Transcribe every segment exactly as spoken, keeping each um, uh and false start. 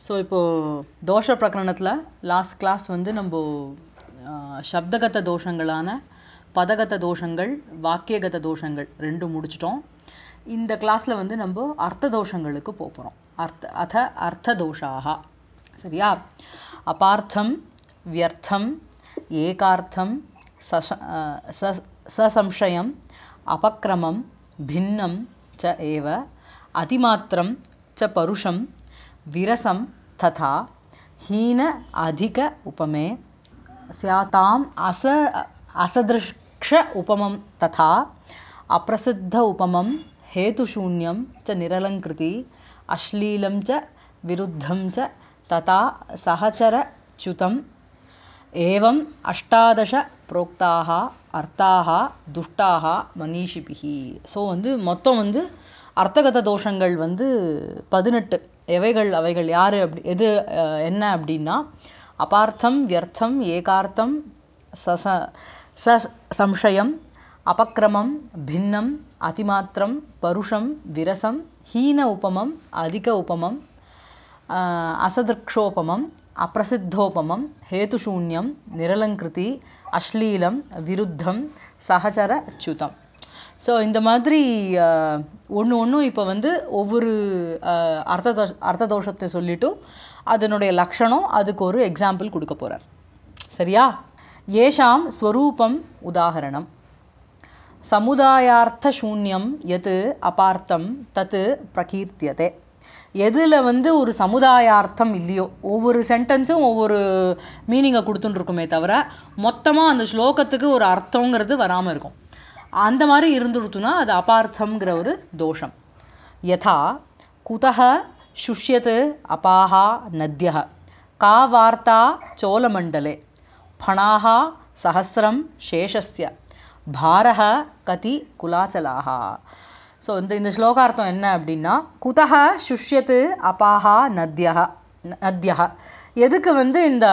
So இப்போது தோஷ பிரகரணத்தில் last class வந்து நம்ம சப்தகத தோஷங்களான பதகத தோஷங்கள் வாக்கியகத தோஷங்கள் ரெண்டும் முடிச்சிட்டோம். இந்த கிளாஸில் வந்து நம்ம அர்த்த தோஷங்களுக்கு போகிறோம். அர்த்த அத அர்த்த தோஷாக சரியா? அபார்த்தம் வியர்த்தம் ஏகார்த்தம் சச சசம்சயம் அபக்ரமம் பின்னம் ச ஏவ அதிமாத்திரம் ச பருஷம் விரசம் ததா ஹீன அதிக உபமே ஸ்யாதாம் அச असदृक्ष उपमं तथा अप्रसिद्ध उपमं हेतुशून्यं च निरलङ्कृति अश्लीलं च विरुद्धं च तथा सहचरच्युतम् एवम् अष्टादश प्रोक्ताः अर्थाः दुष्टाः मनीषिभिः. ஸோ வந்து மொத்தம் வந்து அர்த்தகத தோஷங்கள் வந்து பதினெட்டு. எவைகள் அவைகள் யார் அப்படி எது என்ன அப்படின்னா அபார்த்தம் வியர்த்தம் ஏகார்த்தம் சச ச சம்சயம் அபக்ரமம் பின்னம் அதிமாத்திரம் பருஷம் விரசம் ஹீன உபமம் அதிக உபமம் அசதிருக்ஷோபமம் அப்பிரசித்தோபமம் ஹேதுசூன்யம் நிரலங்கிருதி அஸ்லீலம் விருத்தம் சகச்சர च्युतம். ஸோ இந்த மாதிரி ஒன்று ஒன்றும் இப்போ வந்து ஒவ்வொரு அர்த்த தோஷ அர்த்த தோஷத்தை சொல்லிவிட்டு அதனுடைய லக்ஷணம் அதுக்கு ஒரு எக்ஸாம்பிள் கொடுக்க போகிறார். சரியா? ஏஷாம் ஸ்வரூபம் உதாகரணம் சமுதாயார்த்தசூன்யம் எது அபார்த்தம் தத்து பிரகீர்த்தியதே. எதில் வந்து ஒரு சமுதாயார்த்தம் இல்லையோ, ஒவ்வொரு சென்டென்ஸும் ஒவ்வொரு மீனிங்கை கொடுத்துட்டுருக்குமே தவிர மொத்தமாக அந்த ஸ்லோகத்துக்கு ஒரு அர்த்தங்கிறது வராமல் இருக்கும். அந்த மாதிரி இருந்துடுத்துனா அது அபார்த்தங்கிற ஒரு தோஷம். யதா குதஹ சுஷ்யத் அபாஹா நத்யஹ கா வார்த்தா சோலமண்டலே ஃபணாஹ சஹஸ்ரம் சேஷஸ்ய பாரஹ கதி குலாச்சலாஹ. ஸோ இந்த இந்த ஸ்லோகார்த்தம் என்ன அப்படின்னா குதஹ சுஷ்யத் அபாஹா நத்யஹ நத்யஹ எதுக்கு வந்து இந்த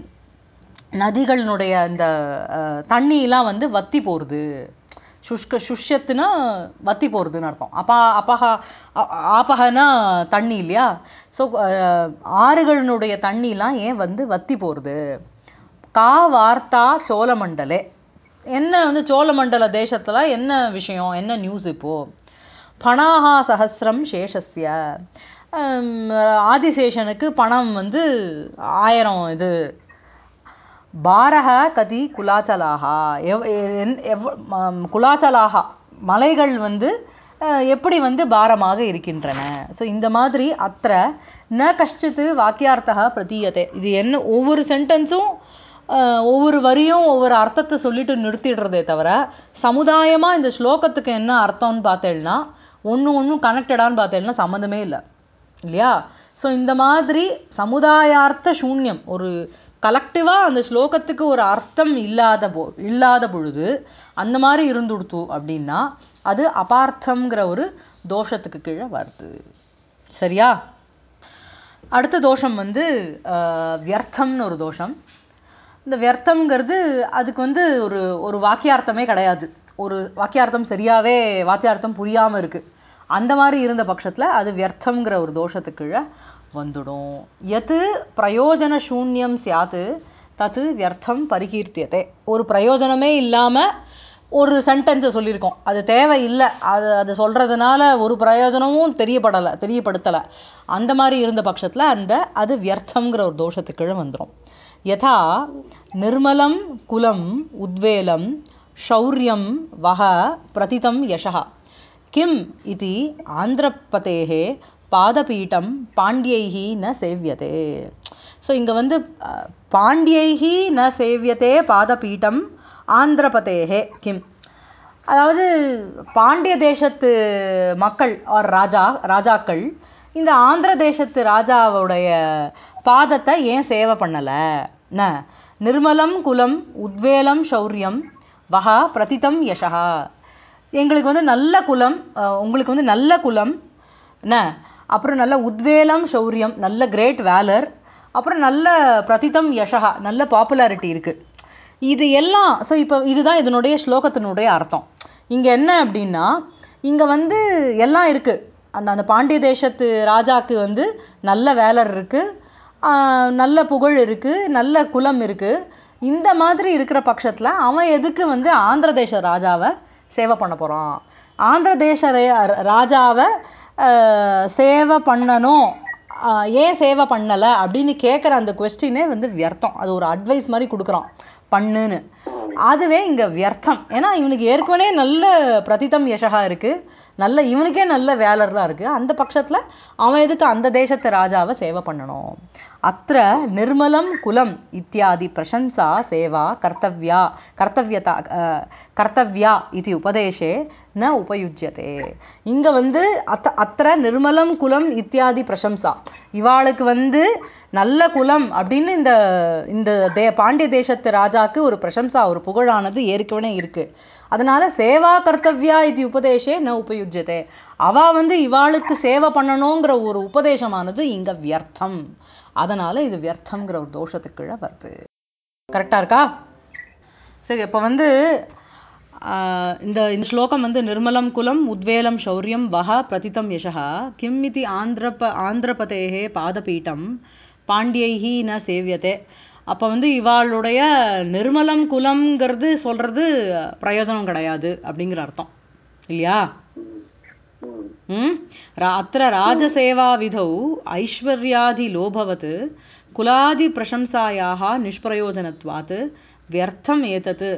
நதிகளினுடைய இந்த தண்ணியெலாம் வந்து வற்றி போகிறது. சுஷ்க சுஷ்யத்துனா வற்றி போகிறதுன்னு அர்த்தம். அப்பா அப்பஹா ஆப்பகனா தண்ணி இல்லையா? ஸோ ஆறுகளினுடைய தண்ணிலாம் ஏன் வந்து வற்றி போகிறது. கா வார்த்தா சோழமண்டலே என்ன வந்து சோழமண்டல தேசத்தில் என்ன விஷயம், என்ன நியூஸ் இப்போது. பணாஹா சஹஸ்ரம் சேஷஸ்ய ஆதிசேஷனுக்கு பணம் வந்து ஆயிரம் இது. பாரஹ கதி குலாச்சலாகா எவ் எவ் குலாச்சலாகா மலைகள் வந்து எப்படி வந்து பாரமாக இருக்கின்றன. ஸோ இந்த மாதிரி அத்த ந கஷ்டித்து வாக்கியார்த்தா பிரதீயத்தை. இது என்ன ஒவ்வொரு சென்டென்ஸும் ஒவ்வொரு வரியும் ஒவ்வொரு அர்த்தத்தை சொல்லிட்டு நிறுத்திடுறதே தவிர சமுதாயமாக இந்த ஸ்லோகத்துக்கு என்ன அர்த்தம்னு பார்த்தேன்னா ஒன்று ஒன்றும் கனெக்டடான்னு பார்த்தேன்னா சம்மந்தமே இல்லை இல்லையா? ஸோ இந்த மாதிரி சமுதாயார்த்த சூன்யம் ஒரு கலெக்டிவாக அந்த ஸ்லோகத்துக்கு ஒரு அர்த்தம் இல்லாத போ இல்லாத பொழுது அந்த மாதிரி இருந்துடுத்து அப்படின்னா அது அபார்த்தங்கிற ஒரு தோஷத்துக்கு கீழே வருது. சரியா? அடுத்த தோஷம் வந்து வியர்த்தம்னு ஒரு தோஷம். இந்த வியர்த்தம்ங்கிறது அதுக்கு வந்து ஒரு ஒரு வாக்கியார்த்தமே கிடையாது. ஒரு வாக்கியார்த்தம் சரியாகவே வாக்கியார்த்தம் புரியாமல் இருக்குது. அந்த மாதிரி இருந்த பட்சத்தில் அது வியர்த்தங்கிற ஒரு தோஷத்துக்கு கீழே வந்துடும். எது பிரயோஜன சூன்யம் சியாத்து தத்து வியர்த்தம் பரிகீர்த்தியத்தை. ஒரு பிரயோஜனமே இல்லாமல் ஒரு சென்டென்ஸை சொல்லியிருக்கோம், அது தேவை இல்லை, அது அது சொல்கிறதுனால ஒரு பிரயோஜனமும் தெரியப்படலை தெரியப்படுத்தலை. அந்த மாதிரி இருந்த பட்சத்தில் அந்த அது வியர்த்தங்கிற ஒரு தோஷத்துக்கு கீழே வந்துடும். யதா நிர்மலம் குலம் உத்வேலம் ஷௌரியம் வஹ பிரதிதம் யசஹ கிம் இதி ஆந்திரபதேஹே பாதபீட்டம் பாண்டியைஹி ந சேவியதே. ஸோ இங்கே வந்து பாண்டியைஹி ந சேவியதே பாதபீட்டம் ஆந்திரபதேஹே கிம். அதாவது பாண்டிய தேசத்து மக்கள் ஆர் ராஜா ராஜாக்கள் இந்த ஆந்திர தேசத்து ராஜாவுடைய பாதத்தை ஏன் சேவை பண்ணலை. ந நிர்மலம் குலம் உத்வேலம் ஷௌரியம் வஹ பிரதிதம் யசஹா. எங்களுக்கு வந்து நல்ல குலம், உங்களுக்கு வந்து நல்ல குலம் ந அப்புறம் நல்ல உத்வேலம் ஷௌரியம் நல்ல கிரேட் வேலர், அப்புறம் நல்ல பிரதிதம் யசஹா நல்ல பாப்புலாரிட்டி இருக்குது. இது எல்லாம் ஸோ இப்போ இதுதான் இதனுடைய ஸ்லோகத்தினுடைய அர்த்தம். இங்கே என்ன அப்படின்னா இங்கே வந்து எல்லாம் இருக்குது. அந்த அந்த பாண்டிய தேசத்து ராஜாவுக்கு வந்து நல்ல வேலர் இருக்குது, நல்ல புகழ் இருக்குது, நல்ல குலம் இருக்குது. இந்த மாதிரி இருக்கிற பட்சத்தில் அவன் எதுக்கு வந்து ஆந்திர தேச ராஜாவை சேவை பண்ண போகிறான்? ஆந்திர தேச ராஜாவை சேவை பண்ணணும், ஏன் சேவை பண்ணலை அப்படின்னு கேட்குற அந்த கொஸ்டினே வந்து வியர்த்தம். அது ஒரு அட்வைஸ் மாதிரி கொடுக்குறான், பண்ணுன்னு. அதுவே இங்கே வியர்த்தம். ஏன்னா இவனுக்கு ஏற்கனவே நல்ல பிரதிதம் யசகா இருக்குது, நல்ல இவனுக்கே நல்ல வேலர்லாம் இருக்குது. அந்த பட்சத்தில் அவன் எதுக்கு அந்த தேசத்து ராஜாவை சேவை பண்ணணும்? அத்த நிர்மலம் குலம் இத்தியாதி பிரசம்சா சேவா கர்த்தவ்யா கர்த்தவ்யதா கர்த்தவ்யா இது உபதேசே ந உபயுஜ்யதே. இங்கே வந்து அத்த அத்த நிர்மலம் குலம் இத்தியாதி பிரசம்சா, இவாளுக்கு வந்து நல்ல குலம் அப்படின்னு இந்த இந்த தே பாண்டிய தேசத்து ராஜாவுக்கு ஒரு பிரசம்சா, ஒரு புகழானது ஏற்கனவே இருக்குது. அதனால் சேவா கர்த்தவ்யா இது உபதேசே ந உபயுஜ்யதே. அவள் வந்து இவாளுக்கு சேவை பண்ணணுங்கிற ஒரு உபதேசமானது இங்கே வியர்த்தம். அதனால் இது வியர்த்தங்கிற ஒரு தோஷத்துக்கு கீழே வருது. கரெக்டாக இருக்கா? சரி, அப்போ வந்து இந்த இந்த ஸ்லோகம் வந்து நிர்மலம் குலம் உத்வேலம் சௌரியம் வஹ பிரதிதம் யசஹா கிம் இதி ஆந்திரப ஆந்திரபதேஹே பாதபீட்டம் பாண்டியைஹி ந சேவியதே. அப்போ வந்து இவாளுடைய நிர்மலம் குலம்ங்கிறது சொல்கிறது பிரயோஜனம் கிடையாது அப்படிங்கிற அர்த்தம் இல்லையா? ம் அத்திர ராஜசேவா விதௌ ஐஸ்வர்யாதி லோபவத் குலாதி பிரசம்சாயாக நிஷ்பிரயோஜனத்வாத் வியர்த்தம் ஏதத்.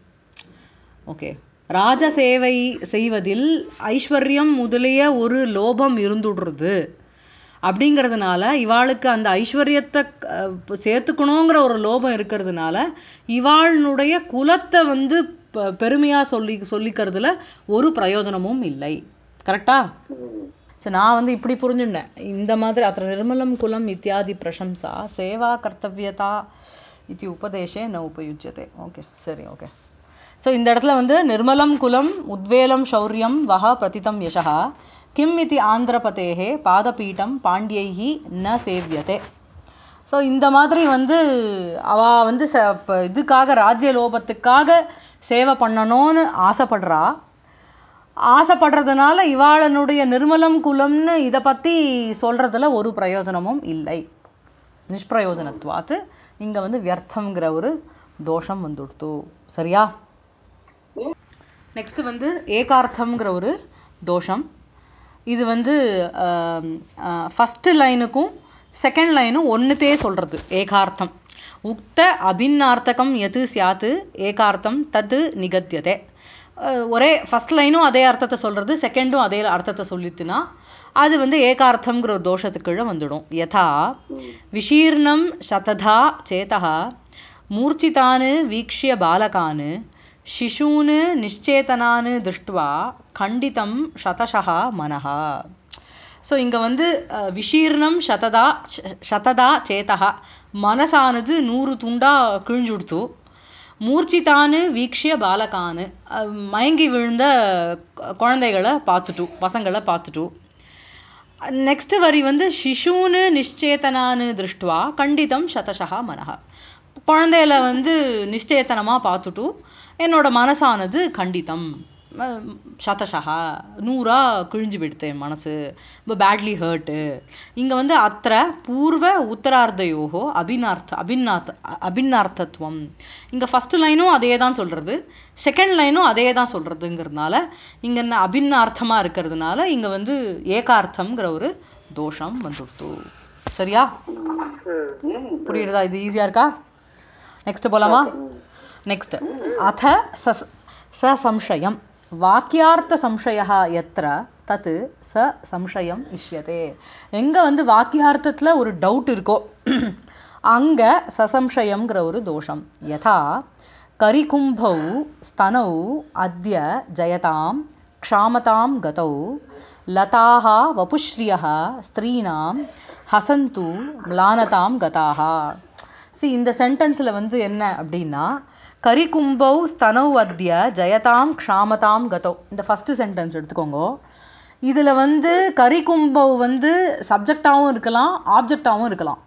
ஓகே, ராஜசேவை செய்வதில் ஐஸ்வர்யம் முதலிய ஒரு லோபம் இருந்துடுறது. அப்படிங்கிறதுனால இவாளுக்கு அந்த ஐஸ்வர்யத்தை சேர்த்துக்கணுங்கிற ஒரு லோபம் இருக்கிறதுனால இவாளுடைய குலத்தை வந்து பெருமையாக சொல்லி சொல்லிக்கிறதுல ஒரு பிரயோஜனமும் இல்லை. கரெக்டா? சரி, நான் வந்து இப்படி புரிஞ்சுட்டேன். இந்த மாதிரி அத்த நிர்மலம் குலம் இத்தியாதி பிரசம்சா சேவா கர்த்தவியதா இது உபதேசே ந உபயுஜ்யதே. ஓகே, சரி, ஓகே. ஸோ இந்த இடத்துல வந்து நிர்மலம் குலம் உத்வேலம் சௌரியம் வஹ பிரதிதம் யசஹா கிம் இதி ஆந்திரபதேஹே பாதபீட்டம் பாண்டியைஹி ந சேவியதே. ஸோ இந்த மாதிரி வந்து அவள் வந்து ச இப்போ இதுக்காக ராஜ்ய லோபத்துக்காக சேவை பண்ணணும்னு ஆசைப்படுறா. ஆசைப்படுறதுனால இவாளனுடைய நிர்மலம் குலம்னு இதை பற்றி சொல்கிறதுல ஒரு பிரயோஜனமும் இல்லை. நிஷ்பிரயோஜனத்வாத்து இங்கே வந்து வியர்த்தங்கிற ஒரு தோஷம் வந்துடுத்து. சரியா? நெக்ஸ்ட்டு வந்து ஏகார்த்தம்ங்கிற ஒரு தோஷம். இது வந்து ஃபஸ்ட்டு லைனுக்கும் செகண்ட் லைனும் ஒன்றுத்தே சொல்கிறது ஏகார்த்தம். உக்த அபின்னார்த்தகம் எது சியாத்து ஏகார்த்தம் தத்து நிகத்தியதே. ஒரே ஃபஸ்ட் லைனும் அதே அர்த்தத்தை சொல்கிறது, செகண்டும் அதே அர்த்தத்தை சொல்லித்துனா அது வந்து ஏகார்த்தம்ங்கிற ஒரு தோஷத்துக்குள்ளே வந்துடும். யதா விஷீர்ணம் சததா சேதா மூர்ச்சிதான் வீக்ஷ்ய பாலகான் शिशून् निश्चेतनान् दृष्ट्वा खण्डितं शतशः मनः. ஸோ இங்கே வந்து விஷீர்ணம் சததா சததா சேதா, மனசானது நூறு துண்டாக கிழிஞ்சுடுத்து. மூர்ச்சித்தானு வீக்ஷ்ய பாலகானு, மயங்கி விழுந்த குழந்தைகளை பார்த்துட்டு பசங்களை பார்த்துட்டு. நெக்ஸ்ட்டு வரி வந்து சிஷூன்னு நிச்சேதனான்னு திருஷ்டுவா கண்டிதம் சதசா மனஹா, குழந்தையில வந்து நிச்சேத்தனமாக பார்த்துட்டு என்னோடய மனசானது கண்டிதம் சதசா நூறாக கிழிஞ்சு விடுத்து என் மனசு, ரொம்ப பேட்லி ஹர்ட்டு. இங்கே வந்து அத்த பூர்வ உத்தரார்த்தையோகோ அபிநார்த்த அபிநார்த்த அபிநார்த்தத்துவம். இங்கே ஃபஸ்ட்டு லைனும் அதே தான் சொல்கிறது, செகண்ட் லைனும் அதே தான் சொல்கிறதுங்கிறதுனால இங்கே என்ன அபிநார்த்தமாக இருக்கிறதுனால இங்கே வந்து ஏகார்த்தம்ங்கிற ஒரு தோஷம் வந்துடுத்து. சரியா? புரியுறதா? இது ஈஸியாக இருக்கா? நெக்ஸ்ட்டு போகலாமா? நெக்ஸ்ட் அத ச சம்சயம் வாக்கியார்த்த சம்சயா எத்திர தத்து ச சம்சயம் இஷ்யதே. எங்கே வந்து வாக்கியார்த்தத்தில் ஒரு டவுட் இருக்கோ அங்கே சசம்சயங்கிற ஒரு தோஷம். யதா கரிகும்பௌ ஸ்தனௌ அத்ய ஜயதாம் க்ஷாமதாம் கதௌ லதாஹ வபுஸ்ரீயஹ ஸ்திரீனாம் ஹசந்து ம்லானதாம் கதாஹ. சி இந்த சென்டென்ஸில் வந்து என்ன அப்படின்னா, கரிகும்பௌ ஸ்தனௌ அத்ய ஜயதாம் க்ஷாமதாம் கதௌ. இந்த ஃபஸ்ட்டு சென்டென்ஸ் எடுத்துக்கோங்க. இதில் வந்து கரிகும்பௌ வந்து சப்ஜெக்டாகவும் இருக்கலாம், ஆப்ஜெக்டாகவும் இருக்கலாம்.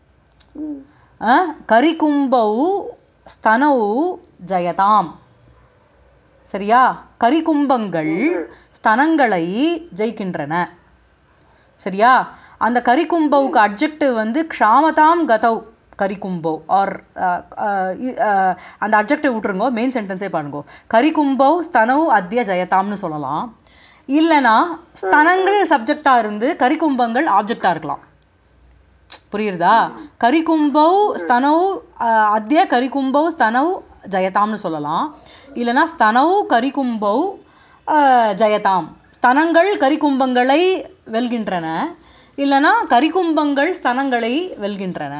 கரிகும்பௌ ஸ்தனௌ ஜயதாம். சரியா? கரிகும்பங்கள் ஸ்தனங்களை ஜெயிக்கின்றன. சரியா? அந்த கரிக்கும்பவுக்கு அட்ஜெக்டிவ் வந்து க்ஷாமதாம் கதவ் கரிக்கும்போ ஆர் அந்த அட்ஜெக்டிவ் விட்டுருங்கோ, மெயின் சென்டென்ஸே பாருங்கோ. கரிக்கும்பவ் ஸ்தனவ் அத்ய ஜெயதாம்னு சொல்லலாம். இல்லைனா ஸ்தனங்கள் சப்ஜெக்டாக இருந்து கரிக்கும்பங்கள் ஆப்ஜெக்டாக இருக்கலாம். புரியுறதா? கரிக்கும்பவ் ஸ்தனவ் அத்ய கரிக்கும்பவ் ஸ்தனவ் ஜெயதாம்னு சொல்லலாம். இல்லைனா ஸ்தனவ் கரிக்கும்பவ் ஜெயதாம், ஸ்தனங்கள் கரிக்கும்பங்களை வெல்கின்றன, இல்லைனா கரிக்கும்பங்கள் ஸ்தனங்களை வெல்கின்றன.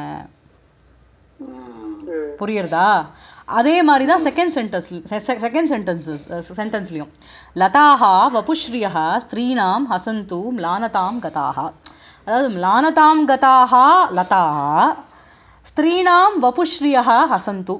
புரியுறதா? அதே மாதிரி தான் செகண்ட் சென்டென்ஸ் செகண்ட் சென்டென்சஸ் சென்டென்ஸ்லையும் லதாஹா வபுஸ்ரீயா ஸ்திரீனாம் ஹசந்து ம்லானதாம் கதாஹா. அதாவது ம்லானதாம் கதாஹா லதாஹா ஸ்திரீனாம் வபுஸ்ரீயா ஹசந்து.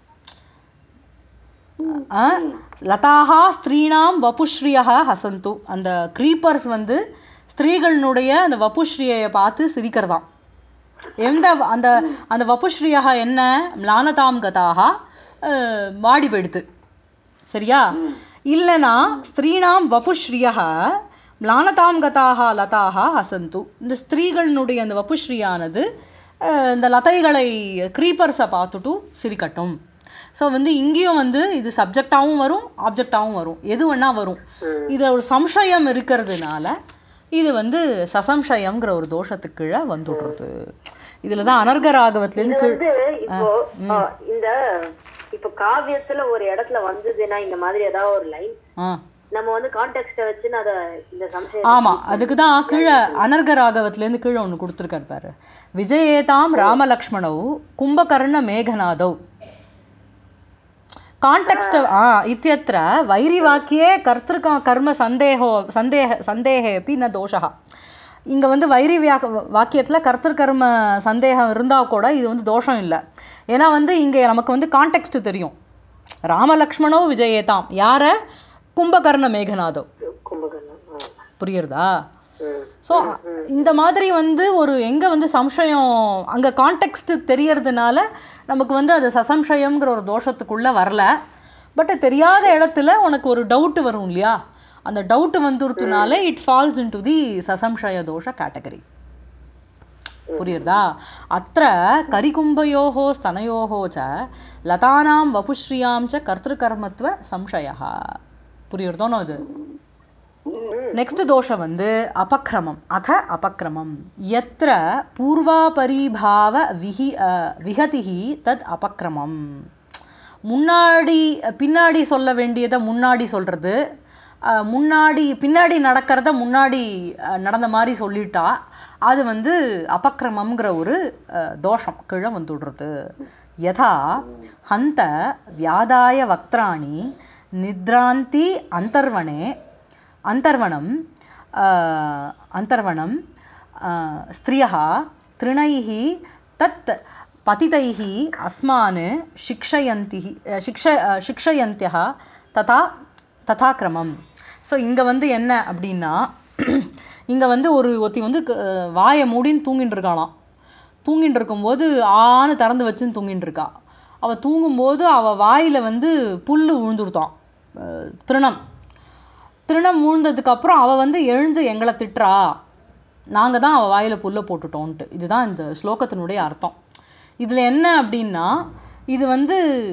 லதாஹா ஸ்திரீனாம் வபுஸ்ரீயா ஹசந்து. அந்த க்ரீப்பர்ஸ் வந்து ஸ்திரீகளினுடைய அந்த வபுஸ்ரீயை பார்த்து சிரிக்கிறதாம். எந்த அந்த அந்த வபுஸ்ரீயாக என்ன ம்லானதாம் கதாஹா வாடி போயிடுது. சரியா? இல்லைனா ஸ்திரீனாம் வபுஸ்ரீயாக ம்லானதாம் கதாஹா லதாஹா ஹசந்து. இந்த ஸ்திரீகளினுடைய அந்த வபுஸ்ரீயானது இந்த லதைகளை க்ரீப்பர்ஸை பார்த்துட்டு சிரிக்கட்டும். ஸோ வந்து இங்கேயும் வந்து இது சப்ஜெக்டாகவும் வரும், ஆப்ஜெக்டாகவும் வரும், எது வேணா வரும். இதில் ஒரு சம்சயம் இருக்கிறதுனால இது வந்து சசம்சயம்ங்கிற ஒரு தோஷத்துக்கு கீழே வந்துடுறது. இதுல தான் அனர்க ராகவத்திலேருந்து இப்போ இந்த இப்போ காவியத்துல ஒரு இடத்துல வந்ததுன்னா இந்த மாதிரி ஏதாவது ஒரு லைன் நம்ம வந்து கான்டெக்ஸ்ட வச்சு அத இந்த சம்சயம். ஆமா, அதுக்கு தான் கீழே அனர்க ராகவத்திலேருந்து கீழே ஒன்று கொடுத்துருக்காரு பாரு. விஜயேதாம் ராமலக்ஷ்மணவ் கும்பகர்ண மேகநாதவ் கான்டெக்ஸ்ட் இத்தியத்திர வைரிவாக்கியே கர்த்திருக்க கர்ம சந்தேகோ சந்தேக சந்தேகே அப்படி ந தோஷா. இங்கே வந்து வைரி வியாக் வாக்கியத்தில் கர்த்திருக்கர்ம சந்தேகம் இருந்தால் கூட இது வந்து தோஷம் இல்லை. ஏன்னா வந்து இங்கே நமக்கு வந்து கான்டெக்ஸ்ட் தெரியும். ராமலக்ஷ்மணோ விஜயேதாம், யாரை? கும்பகர்ண மேகநாதவ். புரியுறதா? ஸோ இந்த மாதிரி வந்து ஒரு எங்கே வந்து சம்சயம் அங்கே கான்டெக்ஸ்ட் தெரியறதுனால நமக்கு வந்து அது சசம்சயம்ங்கிற ஒரு தோஷத்துக்குள்ளே வரல. பட் தெரியாத இடத்துல உனக்கு ஒரு டவுட்டு வரும் இல்லையா? அந்த டவுட்டு வந்துருத்துனால it falls into the சசம்சய தோஷ கேட்டகரி. புரியுறதா? அத்த கரிகும்பயோஹோ ஸ்தனயோஹோ ச லதானாம் வபுஸ்ரீயாம் ச கர்த்திருக்கர்மத்வ சம்சய. புரியுறதோனோ? இது நெக்ஸ்ட் தோஷம் வந்து அபக்ரமம். அத அபக்ரமம் எத்திர பூர்வாபரிபாவ விஹி விஹதிஹி தத் அபக்ரமம். முன்னாடி பின்னாடி சொல்ல வேண்டியதை முன்னாடி சொல்கிறது, முன்னாடி பின்னாடி நடக்கிறத முன்னாடி நடந்த மாதிரி சொல்லிட்டா அது வந்து அபக்ரமங்கிற ஒரு தோஷம் கீழே வந்துடுறது. யதா ஹந்த வியாதாய வக்திராணி நித்ராந்தி அந்தர்வணே அந்தர்வணம் அந்தர்வணம் ஸ்திரியः त्रिणैः தத் பதிதைः அஸ்மான் சிக்ஷயந்தி சிக்ஷ சிக்ஷயந்தியः ததா ததா கிரமம். ஸோ இங்கே வந்து என்ன அப்படின்னா, இங்கே வந்து ஒரு ஒருத்தி வந்து வாயை மூடின்னு தூங்கின்னு இருக்காளாம். தூங்கின்னு இருக்கும்போது ஆன்னு திறந்து வச்சுன்னு தூங்கின்னு இருக்கா. அவள் தூங்கும்போது அவள் வாயில் வந்து புல் விழுந்துருத்தான், திருணம். திருணம் விழுந்ததுக்கப்புறம் அவள் வந்து எழுந்து எங்களை திட்டுறா, நாங்கள் தான் அவள் வாயில் புல்லை போட்டுட்டோன்ட்டு. இதுதான் இந்த ஸ்லோகத்தினுடைய அர்த்தம். இதில் என்ன அப்படின்னா, இது வந்து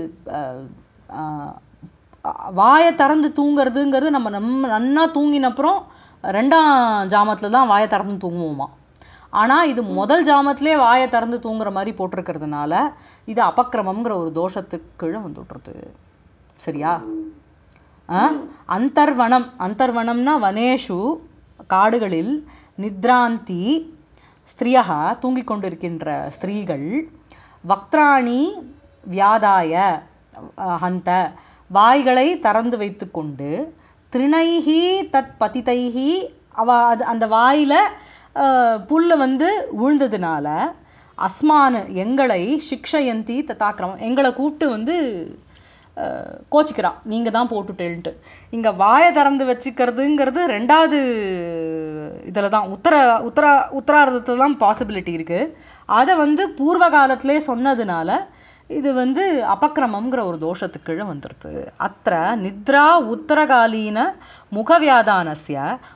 வாயை திறந்து தூங்கிறதுங்கிறது நம்ம நம்ம நன்னா தூங்கினப்புறம் ரெண்டாம் ஜாமத்தில் தான் வாயை திறந்து தூங்குவோமா. ஆனால் இது முதல் ஜாமத்திலே வாயை திறந்து தூங்குற மாதிரி போட்டிருக்கிறதுனால இது அபக்கிரமங்கிற ஒரு தோஷத்துக்கு கீழே வந்துவிட்றது. சரியா? அந்தர்வனம், அந்தர்வனம்னா வனேஷு காடுகளில், நித்ராந்தி ஸ்திரியா தூங்கிக் கொண்டிருக்கின்ற ஸ்திரீகள், வக்திராணி வியாதாய ஹந்த வாய்களை திறந்து வைத்து கொண்டு, திருணைஹி தத் பதிதைஹி அவ அது அந்த வாயில் புல் வந்து விழுந்ததுனால, அஸ்மானு எங்களை, சிக்ஷயந்தி ததாக்கிரமம் எங்களை கூப்பிட்டு வந்து கோச்சிக்கிறான், நீங்கள் தான் போட்டுட்டேன்ட்டு. இங்கே வாயை திறந்து வச்சுக்கிறதுங்கிறது ரெண்டாவது இதில் தான் உத்தர உத்தரா உத்தரார்த்தத்தில் தான் பாசிபிலிட்டி இருக்குது. அதை வந்து பூர்வ காலத்திலே சொன்னதுனால இது வந்து அபக்கிரமங்கிற ஒரு தோஷத்துக்கு கீழே வந்துடுது. அத்த நித்ரா உத்தரகாலீன முகவியாதானஸ்ய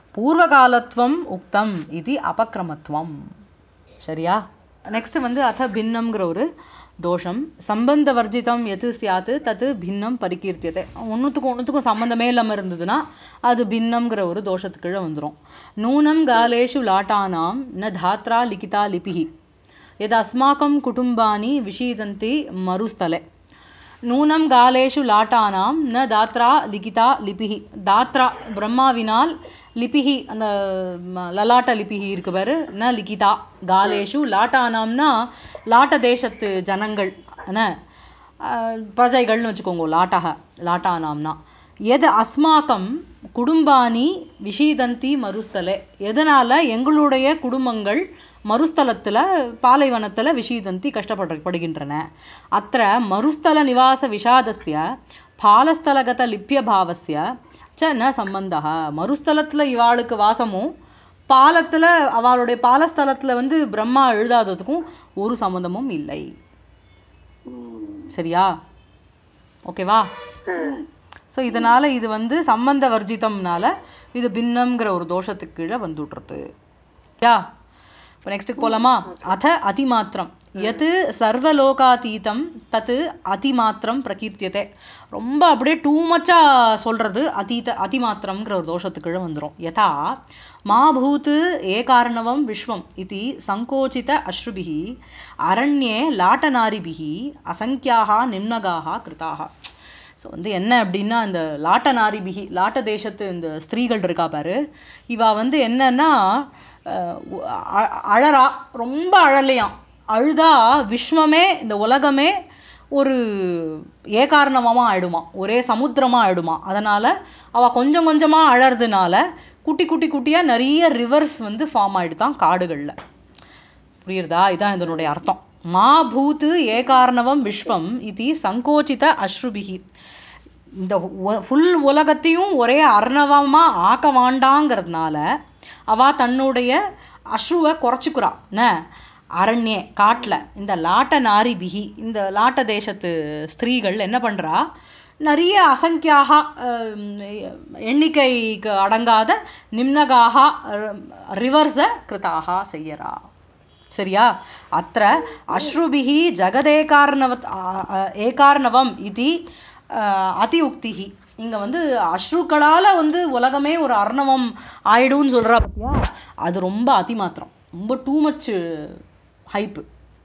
பூர்வகாலத்வம் உக்தம் இது அபக்ரமத்வம். சரியா? நெக்ஸ்ட்டு வந்து அத பின்னம்ங்கிற ஒரு தோஷம். சம்பந்த வர்ஜிதம் எது சியாத்து தத்து பின்னம் பரிகீர்த்தியத்தை. ஒன்றுத்துக்கும் ஒன்றுத்துக்கும் சம்மந்தமே இல்லாமல் இருந்ததுன்னா அது பின்னம்ங்கிற ஒரு தோஷத்துக்குள்ள வந்துடும். நூனம் காலேஷு லாட்டானாம் ந தாத்ரா லிகிதா லிபிஹி எது அஸ்மாக்கம் குடும்பானி விஷீதந்தி மருஸ்தலே. நூனம் காலேஷு லாட்டானாம் ந தாத்ரா லிகிதா லிபிஹி. தாத்ரா பிரம்மாவினால், லிபிஹி அந்த லலாட்ட லிபிஹி இருக்கு பாரு, ந லிகிதா காலேஷு. லாட்டானாம்னா லாட்ட தேசத்து ஜனங்கள் என்ன பிரஜைகள்னு வச்சுக்கோங்க. லாட்டக லாட்டானாம்னா எது அஸ்மாக்கம் குடும்பானி விஷீதந்தி மருஸ்தலே. எதனால் எங்களுடைய குடும்பங்கள் மருஸ்தலத்தில் பாலைவனத்தில் விஷீதந்தி கஷ்டப்படுகின்றன. அத்த மருஸ்தல நிவாச விஷாதஸ்ய பாலஸ்தலகத லிப்பியபாவஸ்ய ச ந சம்பந்தः. மருஸ்தலத்தில் இவாளுக்கு வாசமும் பாலத்தில் அவளுடைய பாலஸ்தலத்தில் வந்து பிரம்மா எழுதாததுக்கும் ஒரு சம்பந்தமும் இல்லை. சரியா? ஓகேவா? ஸோ இதனால் இது வந்து சம்பந்த வர்ஜிதம்னால இது பின்னம்ங்கிற ஒரு தோஷத்துக்கு கீழே வந்துடுறது. யா இப்போ நெக்ஸ்ட்டுக்கு போகலாமா? அத அதிமாத்திரம் எது சர்வலோகாதீதம் தத்து அதிமாத்திரம் பிரகீர்த்தியத்தை. ரொம்ப அப்படியே டூ மச்சாக சொல்கிறது அதீத அதிமாத்திரம்ங்கிற ஒரு தோஷத்துக்குள்ளே வந்துடும். யதா மாபூத் ஏகார்ணவம் விஸ்வம் இது சங்கோச்சித அஸ்ருபிஹி அரண்யே லாட்டநாரிபிஹி அசங்கியாக நிம்னகாக கிருதாக. ஸோ வந்து என்ன அப்படின்னா, இந்த லாட்ட நாரிபிகி லாட்ட தேசத்து இந்த ஸ்திரீகள் இருக்கா பாரு, இவா வந்து என்னன்னா அழறா, ரொம்ப அழலையாம். அழுதா விஸ்வமே இந்த உலகமே ஒரு ஏகாரணமாக ஆயிடுமா, ஒரே சமுத்திரமாக ஆயிடுமா. அதனால் அவள் கொஞ்சம் கொஞ்சமாக அழறதுனால குட்டி குட்டி குட்டியாக நிறைய ரிவர்ஸ் வந்து ஃபார்ம் ஆகிடுதான் காடுகளில். புரியுறதா? இதான் இதனுடைய அர்த்தம். மா பூத்து ஏகார்ணவம் விஸ்வம் இது சங்கோச்சித அஸ்ருபிகி. இந்த ஃபுல் உலகத்தையும் ஒரே அர்ணவமாக ஆக்க வாண்டாங்கிறதுனால அவள் தன்னுடைய அஸ்ருவை குறைச்சிக்கிறா. என்ன அரண்யே காட்டில் இந்த லாட்ட நாரிபிகி இந்த லாட்ட தேசத்து ஸ்திரீகள் என்ன பண்ணுறா, நிறைய அசங்கியாக எண்ணிக்கைக்கு அடங்காத நிம்னகாக ரிவர்ஸை கிருதாக செய்யறா. சரியா? அத்த அஸ்ருபிஹி ஜகதேகார்ணவத் ஏகார்ணவம் இது அதி உக்திஹி. இங்கே வந்து அஸ்ருக்களால் வந்து உலகமே ஒரு அர்ணவம் ஆயிடும்னு சொல்கிறா பற்றியா, அது ரொம்ப அதிமாத்திரம், ரொம்ப டூ மச் ஹைப்பு.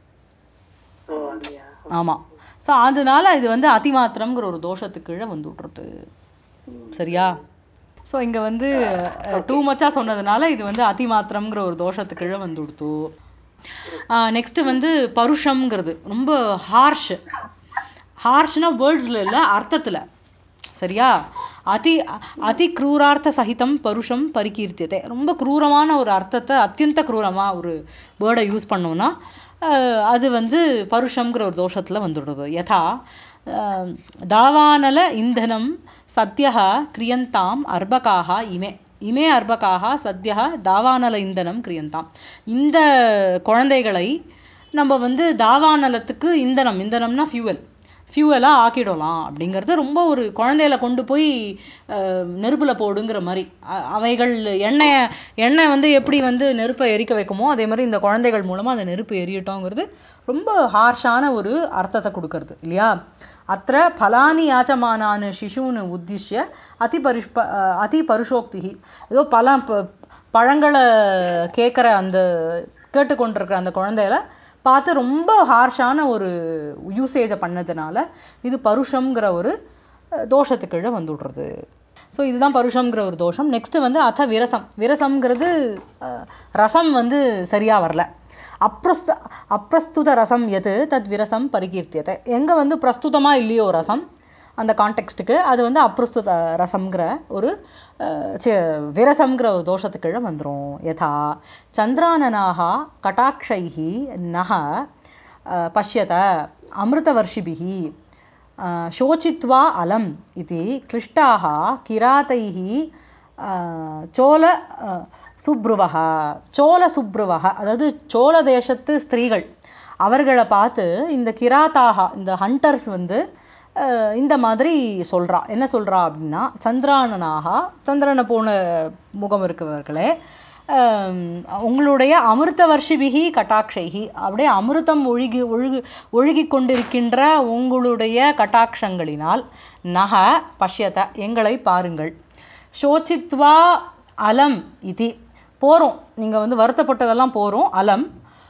ஆமாம். ஸோ அதனால இது வந்து அதிமாத்திரம்ங்கிற ஒரு தோஷத்துக்குள்ளே வந்து விட்றது. சரியா? ஸோ இங்கே வந்து டூ மச்சாக சொன்னதுனால இது வந்து அதிமாத்திரம்ங்கிற ஒரு தோஷத்துக்குள்ளே வந்து கொடுத்து. நெக்ஸ்ட்டு வந்து பருஷம்ங்கிறது ரொம்ப ஹார்ஷ். ஹார்ஷ்னா வேர்ட்ஸில் இல்லை, அர்த்தத்தில். சரியா? அதி அதி க்ரூரார்த்த சகிதம் பருஷம் பரிகீர்த்தியத்தை. ரொம்ப க்ரூரமான ஒரு அர்த்தத்தை, அத்தியந்த க்ரூரமாக ஒரு வேர்டை யூஸ் பண்ணோன்னா அது வந்து பருஷம்ங்கிற ஒரு தோஷத்தில் வந்துடுறது. யதா தாவானல இந்தனம் சத்யः கிரியந்தாம் அர்பகாக இமே இமே அர்பகாக சத்யः தாவானல இந்தனம் கிரியந்தாம். இந்த குழந்தைகளை நம்ம வந்து தாவானலத்துக்கு இந்தனம், இந்தனம்னா ஃபியூவல், ஃபியூவலாக ஆக்கிடலாம் அப்படிங்கிறது. ரொம்ப ஒரு குழந்தையில கொண்டு போய் நெருப்பில் போடுங்கிற மாதிரி. அவைகள் எண்ணெயை எண்ணெய் வந்து எப்படி வந்து நெருப்பை எரிக்க வைக்குமோ அதே மாதிரி இந்த குழந்தைகள் மூலமாக அந்த நெருப்பு எரியட்டோங்கிறது ரொம்ப ஹார்ஷான ஒரு அர்த்தத்தை கொடுக்கறது இல்லையா? அத்த பலானி யாச்சமானான்னு சிசுன்னு உத்திஷ்ய அதி பரிஷ்ப அதி பருஷோக்தி. ஏதோ பல பழங்களை கேட்குற அந்த கேட்டுக்கொண்டிருக்கிற அந்த குழந்தையில பார்த்து ரொம்ப ஹார்ஷான ஒரு யூசேஜை பண்ணதுனால இது பருஷம்ங்கிற ஒரு தோஷத்துக்குள்ளே வந்து விடுறது. ஸோ இதுதான் பருஷம்ங்கிற ஒரு தோஷம். நெக்ஸ்ட்டு வந்து அத விரசம். விரசம்ங்கிறது ரசம் வந்து சரியாக வரல. அப்ரஸ்த அப்பிரஸ்துத ரசம் எது தத் விரசம் பரிகீர்த்தியத்தை. எங்கே வந்து பிரஸ்துதமாக இல்லையோ ரசம் அந்த கான்டெக்ஸ்ட்டுக்கு அது வந்து அப்ரஸ்துத ரசம்ங்கிற ஒரு விரசம்ங்கிற ஒரு தோஷத்துக்குள்ளே வந்துடும். யதா சந்திரானனாக கட்டாட்சைஹி நக பஷ்யத அமிர்தவர்ஷிபிஹி சோச்சித்வா அலம் இது கிளிஷ்டாக கிராத்தைஹ சோழ சுப்ருவக சோழ சுப்ருவக. அதாவது சோழ தேசத்து ஸ்திரீகள் அவர்களை பார்த்து இந்த கிராத்தாக இந்த ஹண்டர்ஸ் வந்து இந்த மாதிரி சொல்கிறா. என்ன சொல்கிறா அப்படின்னா, சந்திரானனாக சந்திரனை போன முகம் இருக்கவர்களே, உங்களுடைய அமிர்த வர்ஷிபிகி கட்டாட்சைகி, அப்படியே அமிர்தம் ஒழுகி ஒழுகு ஒழுகி கொண்டிருக்கின்ற உங்களுடைய கட்டாட்சங்களினால் நக பஷ்யத எங்களை பாருங்கள். சோச்சித்வா அலம் இது போகிறோம், நீங்கள் வந்து வருத்தப்பட்டதெல்லாம் போகிறோம். அலம்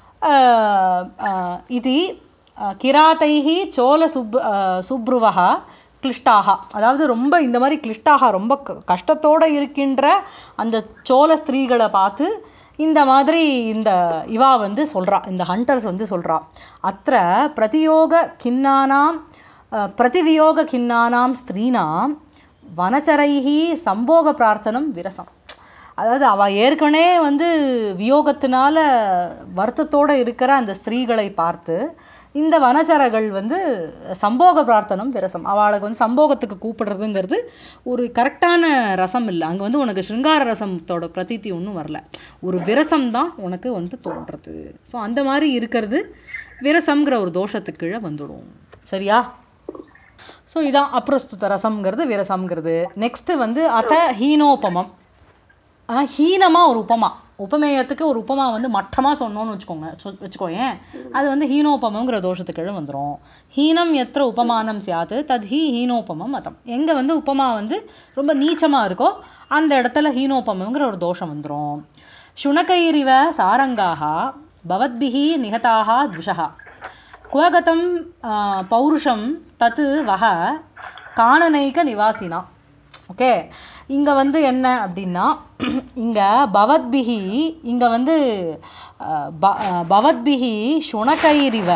இது கிராத்தைஹி சோழ சுப் சுப்ருவக கிளிஷ்டாக, அதாவது ரொம்ப இந்த மாதிரி கிளிஷ்டாக ரொம்ப கஷ்டத்தோடு இருக்கின்ற அந்த சோழ ஸ்திரீகளை பார்த்து இந்த மாதிரி இந்த இவா வந்து சொல்கிறா, இந்த ஹண்டர்ஸ் வந்து சொல்கிறா. அத்த பிரதியோக கிண்ணானாம் பிரதிவியோக கிண்ணானாம் ஸ்திரீனாம் வனச்சரைஹி சம்போக பிரார்த்தனம் விரசம். அதாவது அவள் ஏற்கனவே வந்து வியோகத்தினால வருத்தத்தோடு இருக்கிற அந்த ஸ்திரீகளை பார்த்து இந்த வனச்சரகள் வந்து சம்போக பிரார்த்தனம் விரசம், அவளுக்கு வந்து சம்போகத்துக்கு கூப்பிடுறதுங்கிறது ஒரு கரெக்டான ரசம் இல்லை. அங்கே வந்து உனக்கு ஸ்ருங்கார ரசத்தோட பிரதீத்தி ஒன்றும் வரல, ஒரு விரசம் தான் உனக்கு வந்து தோன்றுறது. ஸோ அந்த மாதிரி இருக்கிறது விரசம்ங்கிற ஒரு தோஷத்துக்கு கீழே வந்துடும். சரியா? ஸோ இதான் அப்ரஸ்துத ரசம்ங்கிறது விரசம்ங்கிறது. நெக்ஸ்ட்டு வந்து அத ஹீனோபமம். ஹீனமாக ஒரு உபமா, உபமேயத்துக்கு ஒரு உபமா வந்து மட்டமாக சொன்னோன்னு வச்சுக்கோங்க சொ வச்சுக்கோயேன் அது வந்து ஹீனோபமங்கிற தோஷத்துக்கு வந்துடும். ஹீனம் எத்திர உபமானம் சியாத்து தத் ஹீ ஹீனோபமம் மதம். எங்கே வந்து உபமா வந்து ரொம்ப நீச்சமாக இருக்கோ அந்த இடத்துல ஹீனோபமங்கிற ஒரு தோஷம் வந்துடும். சுனகைரிவ சாரங்காக பவத்பிஹி நிகதாக த்விஷா குவகதம் பௌருஷம் தத்து வக காணனைக நிவாசினா. ஓகே, இங்கே வந்து என்ன அப்படின்னா, இங்கே பவத்பிஹி இங்கே வந்து ப பவத்பிஹி சுனகைரிவ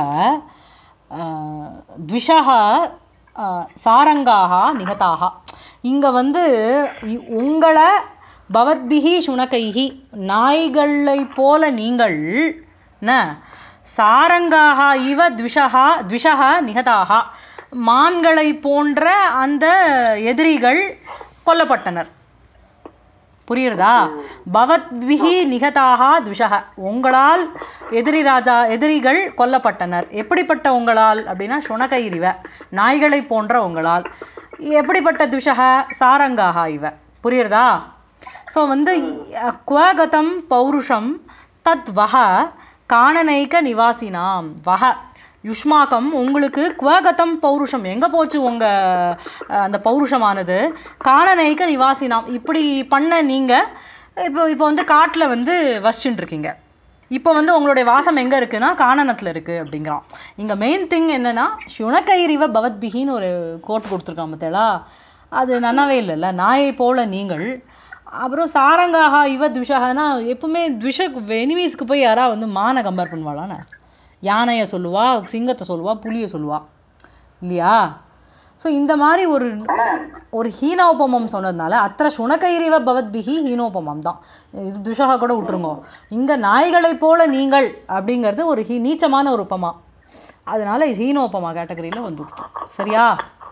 த்விஷா சாரங்காக நிகதாக. இங்கே வந்து உங்களை பவத்பிஹி சுனகைஹி நாய்களை போல நீங்கள் ந சாரங்காக இவ த்விஷா த்விஷா நிகதாக மான்களை போன்ற அந்த எதிரிகள் கொல்லப்பட்டனர். புரியுறதா? பவத்பிஹி நிகதாக த்விஷக, உங்களால் எதிரி ராஜா எதிரிகள் கொல்லப்பட்டனர். எப்படிப்பட்ட உங்களால் அப்படின்னா சுனகைரிவ நாய்களை போன்ற உங்களால். எப்படிப்பட்ட த்விஷக சாரங்காக இவ. புரியுறதா? ஸோ வந்து குவகதம் பௌருஷம் தத் வக காணனைக நிவாசினாம். வக யுஷ்மாக்கம் உங்களுக்கு குவகதம் பௌருஷம் எங்கே போச்சு உங்கள் அந்த பௌருஷமானது. காணனைக நிவாசினாம் இப்படி பண்ண நீங்கள் இப்போ இப்போ வந்து காட்டில் வந்து வசிச்சுட்டு இருக்கீங்க. இப்போ வந்து உங்களுடைய வாசம் எங்கே இருக்குன்னா காணனத்தில் இருக்குது அப்படிங்கிறான். இங்கே மெயின் திங் என்னென்னா சுனகைரிவ பவத்பிஹின்னு ஒரு கோட் கொடுத்துருக்கான் பார்த்தேளா, அது நல்லாவே இல்லைல்ல. நாயை போல் நீங்கள். அப்புறம் சாரங்காக இவ த்விஷகனா எப்பவுமே த்விஷ எனிமீஸ்க்கு போய் யாராவது வந்து மானை கம்பேர் பண்ணுவாளான்னு, யானையை சொல்லுவா, சிங்கத்தை சொல்லுவா, புலியை சொல்லுவா இல்லையா? ஸோ இந்த மாதிரி ஒரு ஒரு ஹீனோபமம் சொன்னதுனால அத்த சுனகைரிவ பவத்பிஹி ஹீனோபமம் தான். இது துஷகா கூட விட்டுருங்கோ. இங்கே நாய்களை போல நீங்கள் அப்படிங்கிறது ஒரு ஹீ நீச்சமான ஒரு உபமா, அதனால இது ஹீனோபமா கேட்டகரியில் வந்துடுச்சு. சரியா?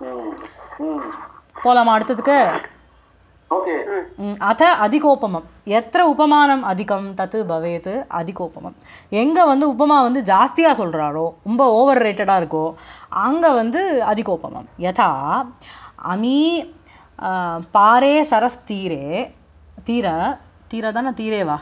போலாமா அடுத்ததுக்கு? அத அதிகோபமம். எத்திர உபமானம் அதிகம் தத்து பவேத் அதிகோபமம். எங்கே வந்து உபமா வந்து ஜாஸ்தியாக சொல்கிறாரோ ரொம்ப ஓவர் ரேட்டடாக இருக்கோ அங்கே வந்து அதிகோபமம். யதா அமீ பாரே சரஸ்தீரே தீர தீர தானே தீரேவா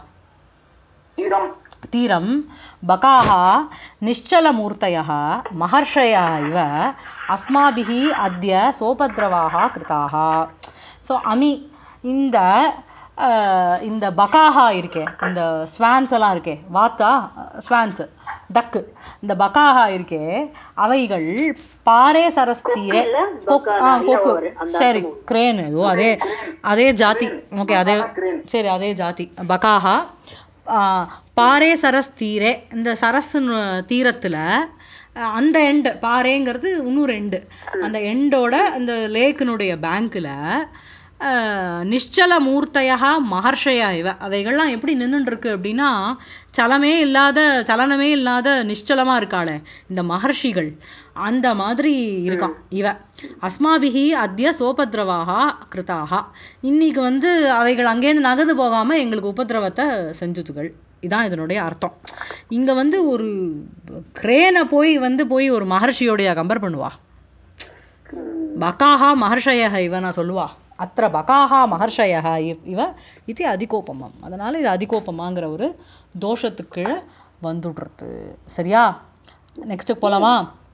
தீரம் பகாः நிश्चलमूर्तयः महर्षयः इव अस्माभिः अद्य सोपद्रवाः कृताः. ஸோ அமி இந்த இந்த பகாஹா இருக்கே, இந்த ஸ்வான்ஸ் எல்லாம் இருக்கே, வாத்தா ஸ்வான்ஸு டக்கு, இந்த பகாஹா இருக்கே அவைகள் பாரே சரஸ்தீரே ஆ கொக்கு சரி கிரேனு ஓ அதே அதே ஜாதி. ஓகே அதே சரி அதே ஜாதி பகாஹா. பாரே சரஸ் தீரே இந்த சரஸ் தீரத்தில் அந்த எண்டு பாரேங்கிறது இன்னொரு எண்டு, அந்த எண்டோட அந்த லேக்கினுடைய பேங்க்கில் நிశ్చல மூர்த்தையா மகர்ஷயா இவ அவைகள்லாம் எப்படி நின்றுருக்கு அப்படின்னா சலமே இல்லாத சலனமே இல்லாத நிశ్చலமாக இருக்காளே இந்த மகர்ஷிகள் அந்த மாதிரி இருக்கான் இவ. அஸ்மாபிஹி அத்ய சோபத்ரவாக கிருதாக, இன்னைக்கு வந்து அவைகள் அங்கேருந்து நகர்ந்து போகாமல் எங்களுக்கு உபதிரவத்தை செஞ்சுதுகள். இதான் இதனுடைய அர்த்தம். இங்கே வந்து ஒரு கிரேனை போய் வந்து போய் ஒரு மகர்ஷியோடைய கம்பேர் பண்ணுவா. பகாஹா மகர்ஷயः இவ நான் சொல்லுவா அத்த பகாஹா மகர்ஷயः இவ இது அதிகோபமம். அதனால் இது அதிகோபமாங்கிற ஒரு தோஷத்துக்கு கீழே வந்துடுறது. சரியா? நெக்ஸ்ட்டு போகலாமா?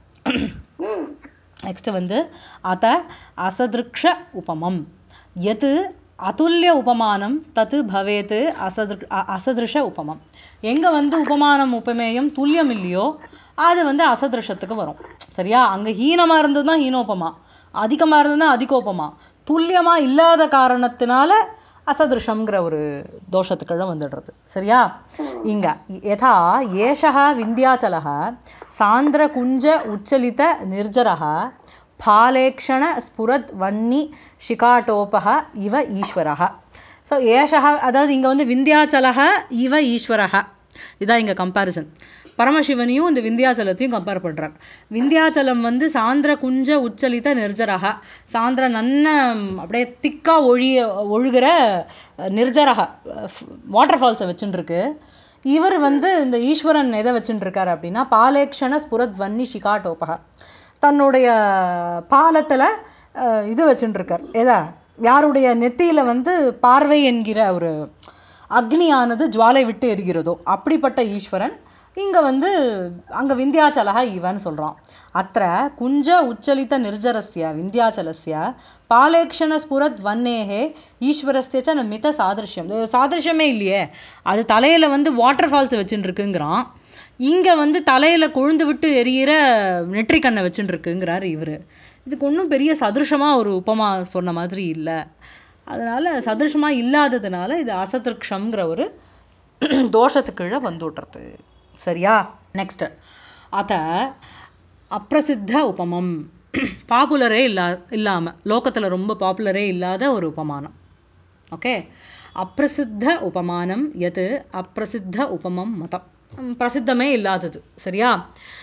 நெக்ஸ்ட்டு வந்து அத அசதிருக்ஷ உபமம் எது அதுல்ய உபமானம் தத்து பவேத் அசதிரு அசதிருஷ உபமம். எங்கே வந்து உபமானம் உபமேயம் துல்லியம் இல்லையோ அது வந்து அசதிருஷத்துக்கு வரும். சரியா? அங்கே ஹீனமாக இருந்ததுன்னா ஹீனோபமா, அதிகமாக இருந்ததுன்னா அதிகோபமா, துல்லியமாக இல்லாத காரணத்தினால அசதிருஷங்கிற ஒரு தோஷத்துக்குள்ள வந்துடுறது. சரியா? இங்கே யதா ஏஷः விந்தியாச்சலः சாந்திர குஞ்ச உச்சலித நிர்ஜரः பாலேக்ஷண ஸ்புரத் வன்னி ஷிகாட்டோபக இவ ஈஸ்வரः. ஸோ ஏஷः அதாவது இங்கே வந்து விந்தியாச்சலக இவ ஈஸ்வரः, இதான் இங்கே கம்பேரிசன். பரமசிவனையும் இந்த விந்தியாச்சலத்தையும் கம்பேர் பண்ணுறார். விந்தியாச்சலம் வந்து சாந்திர குஞ்ச உச்சலித்த நிர்ஜரக, சாந்திர நன்ன அப்படியே திக்காக ஒழிய ஒழுகிற நிர்ஜரக வாட்டர் ஃபால்ஸை வச்சுட்டுருக்கு. இவர் வந்து இந்த ஈஸ்வரன் எதை வச்சுட்டுருக்கார் அப்படின்னா பாலேக்ஷண ஸ்புரத் வன்னி ஷிகாட்டோபக, தன்னுடைய பாலத்தில் இது வச்சுட்டுருக்கார். எதா யாருடைய நெத்தியில் வந்து பார்வை என்கிற ஒரு அக்னியானது ஜுவாலை விட்டு எரிகிறதோ அப்படிப்பட்ட ஈஸ்வரன் இங்கே வந்து அங்கே விந்தியாச்சலக இவன்னு சொல்கிறான். அத்த குஞ்ச உச்சலித்த நிர்ஜரஸ்ய விந்தியாச்சலஸ்ய பாலேக்ஷண ஸ்புரத் வன்னேகே ஈஸ்வரஸ்ய ச மித சாதிருஷ்யம். சாதிருஷ்யமே இல்லையே, அது தலையில் வந்து வாட்டர் ஃபால்ஸ் வச்சுட்டுருக்குங்கிறான். இங்கே வந்து தலையில் கொழுந்து விட்டு எரியிற நெற்றிக்கண்ணை வச்சுட்டுருக்குங்கிறார் இவர். இதுக்கு ஒன்றும் பெரிய சதிருஷமாக ஒரு உபமா சொன்ன மாதிரி இல்லை. அதனால் சதிருஷமாக இல்லாததுனால இது அசதிருக்ஷங்கிற ஒரு தோஷத்துக்குள்ள வந்துடுறது. சரியா? நெக்ஸ்ட்டு அத அப்பிரசித்த உபமம், பாப்புலரே இல்லா இல்லாமல் லோகத்தில் ரொம்ப பாப்புலரே இல்லாத ஒரு உபமானம். ஓகே, அப்பிரசித்த உபமானம் எது அப்பிரசித்த உபமம் மதம், பிரசித்தமே இல்லாதது. சரியா?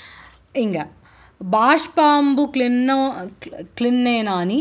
இங்கே பாஷ்பாம்பு கிளின்னோ கிளின்னேனானி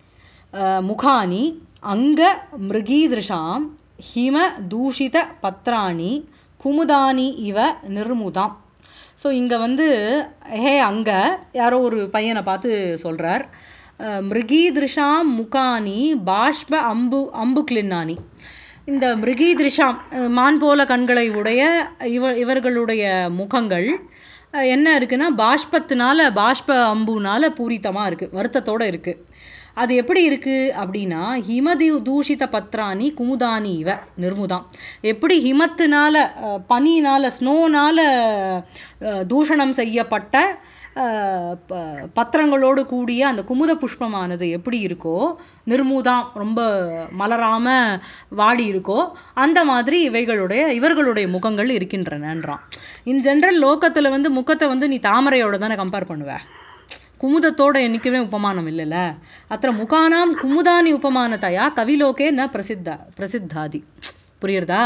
முகானி அங்க மிருகீதிருஷாம் ஹிம தூஷித பத்ராணி குமுதானி இவ நிர்முதாம். ஸோ இங்கே வந்து ஹே அங்கே யாரோ ஒரு பையனை பார்த்து சொல்கிறார், மிருகீதிருஷாம் முகானி பாஷ்ப அம்பு அம்பு கிளின்னானி. இந்த மிருகீதிருஷாம் மான் போல கண்களை உடைய இவ இவர்களுடைய முகங்கள் என்ன இருக்குன்னா பாஷ்பத்தினால பாஷ்ப அம்புனால பூரித்தமாக இருக்குது, வருத்தத்தோடு இருக்குது. அது எப்படி இருக்குது அப்படின்னா ஹிமதி தூஷித பத்ராணி குமுதானி இவ நிர்முதாம். எப்படி ஹிமத்தினால பனினால் ஸ்னோனால் தூஷணம் செய்யப்பட்ட பத்திரங்களோடு கூடிய அந்த குமுத புஷ்பமானது எப்படி இருக்கோ, நிர்முதாம் ரொம்ப மலராமல் வாடி இருக்கோ, அந்த மாதிரி இவைகளுடைய இவர்களுடைய முகங்கள் இருக்கின்றனன்றான். இன் ஜென்ரல் லோகத்தில் வந்து முகத்தை வந்து நீ தாமரையோடு தானே கம்பேர் பண்ணுவேன், குமுதத்தோடு என்றைக்குமே உபமானம் இல்லைல்ல. அத்த முகானாம் குமுதானி உபமானத்தையா கவிலோகே ந பிரசித்தா பிரசித்தாதி. புரியுறதா?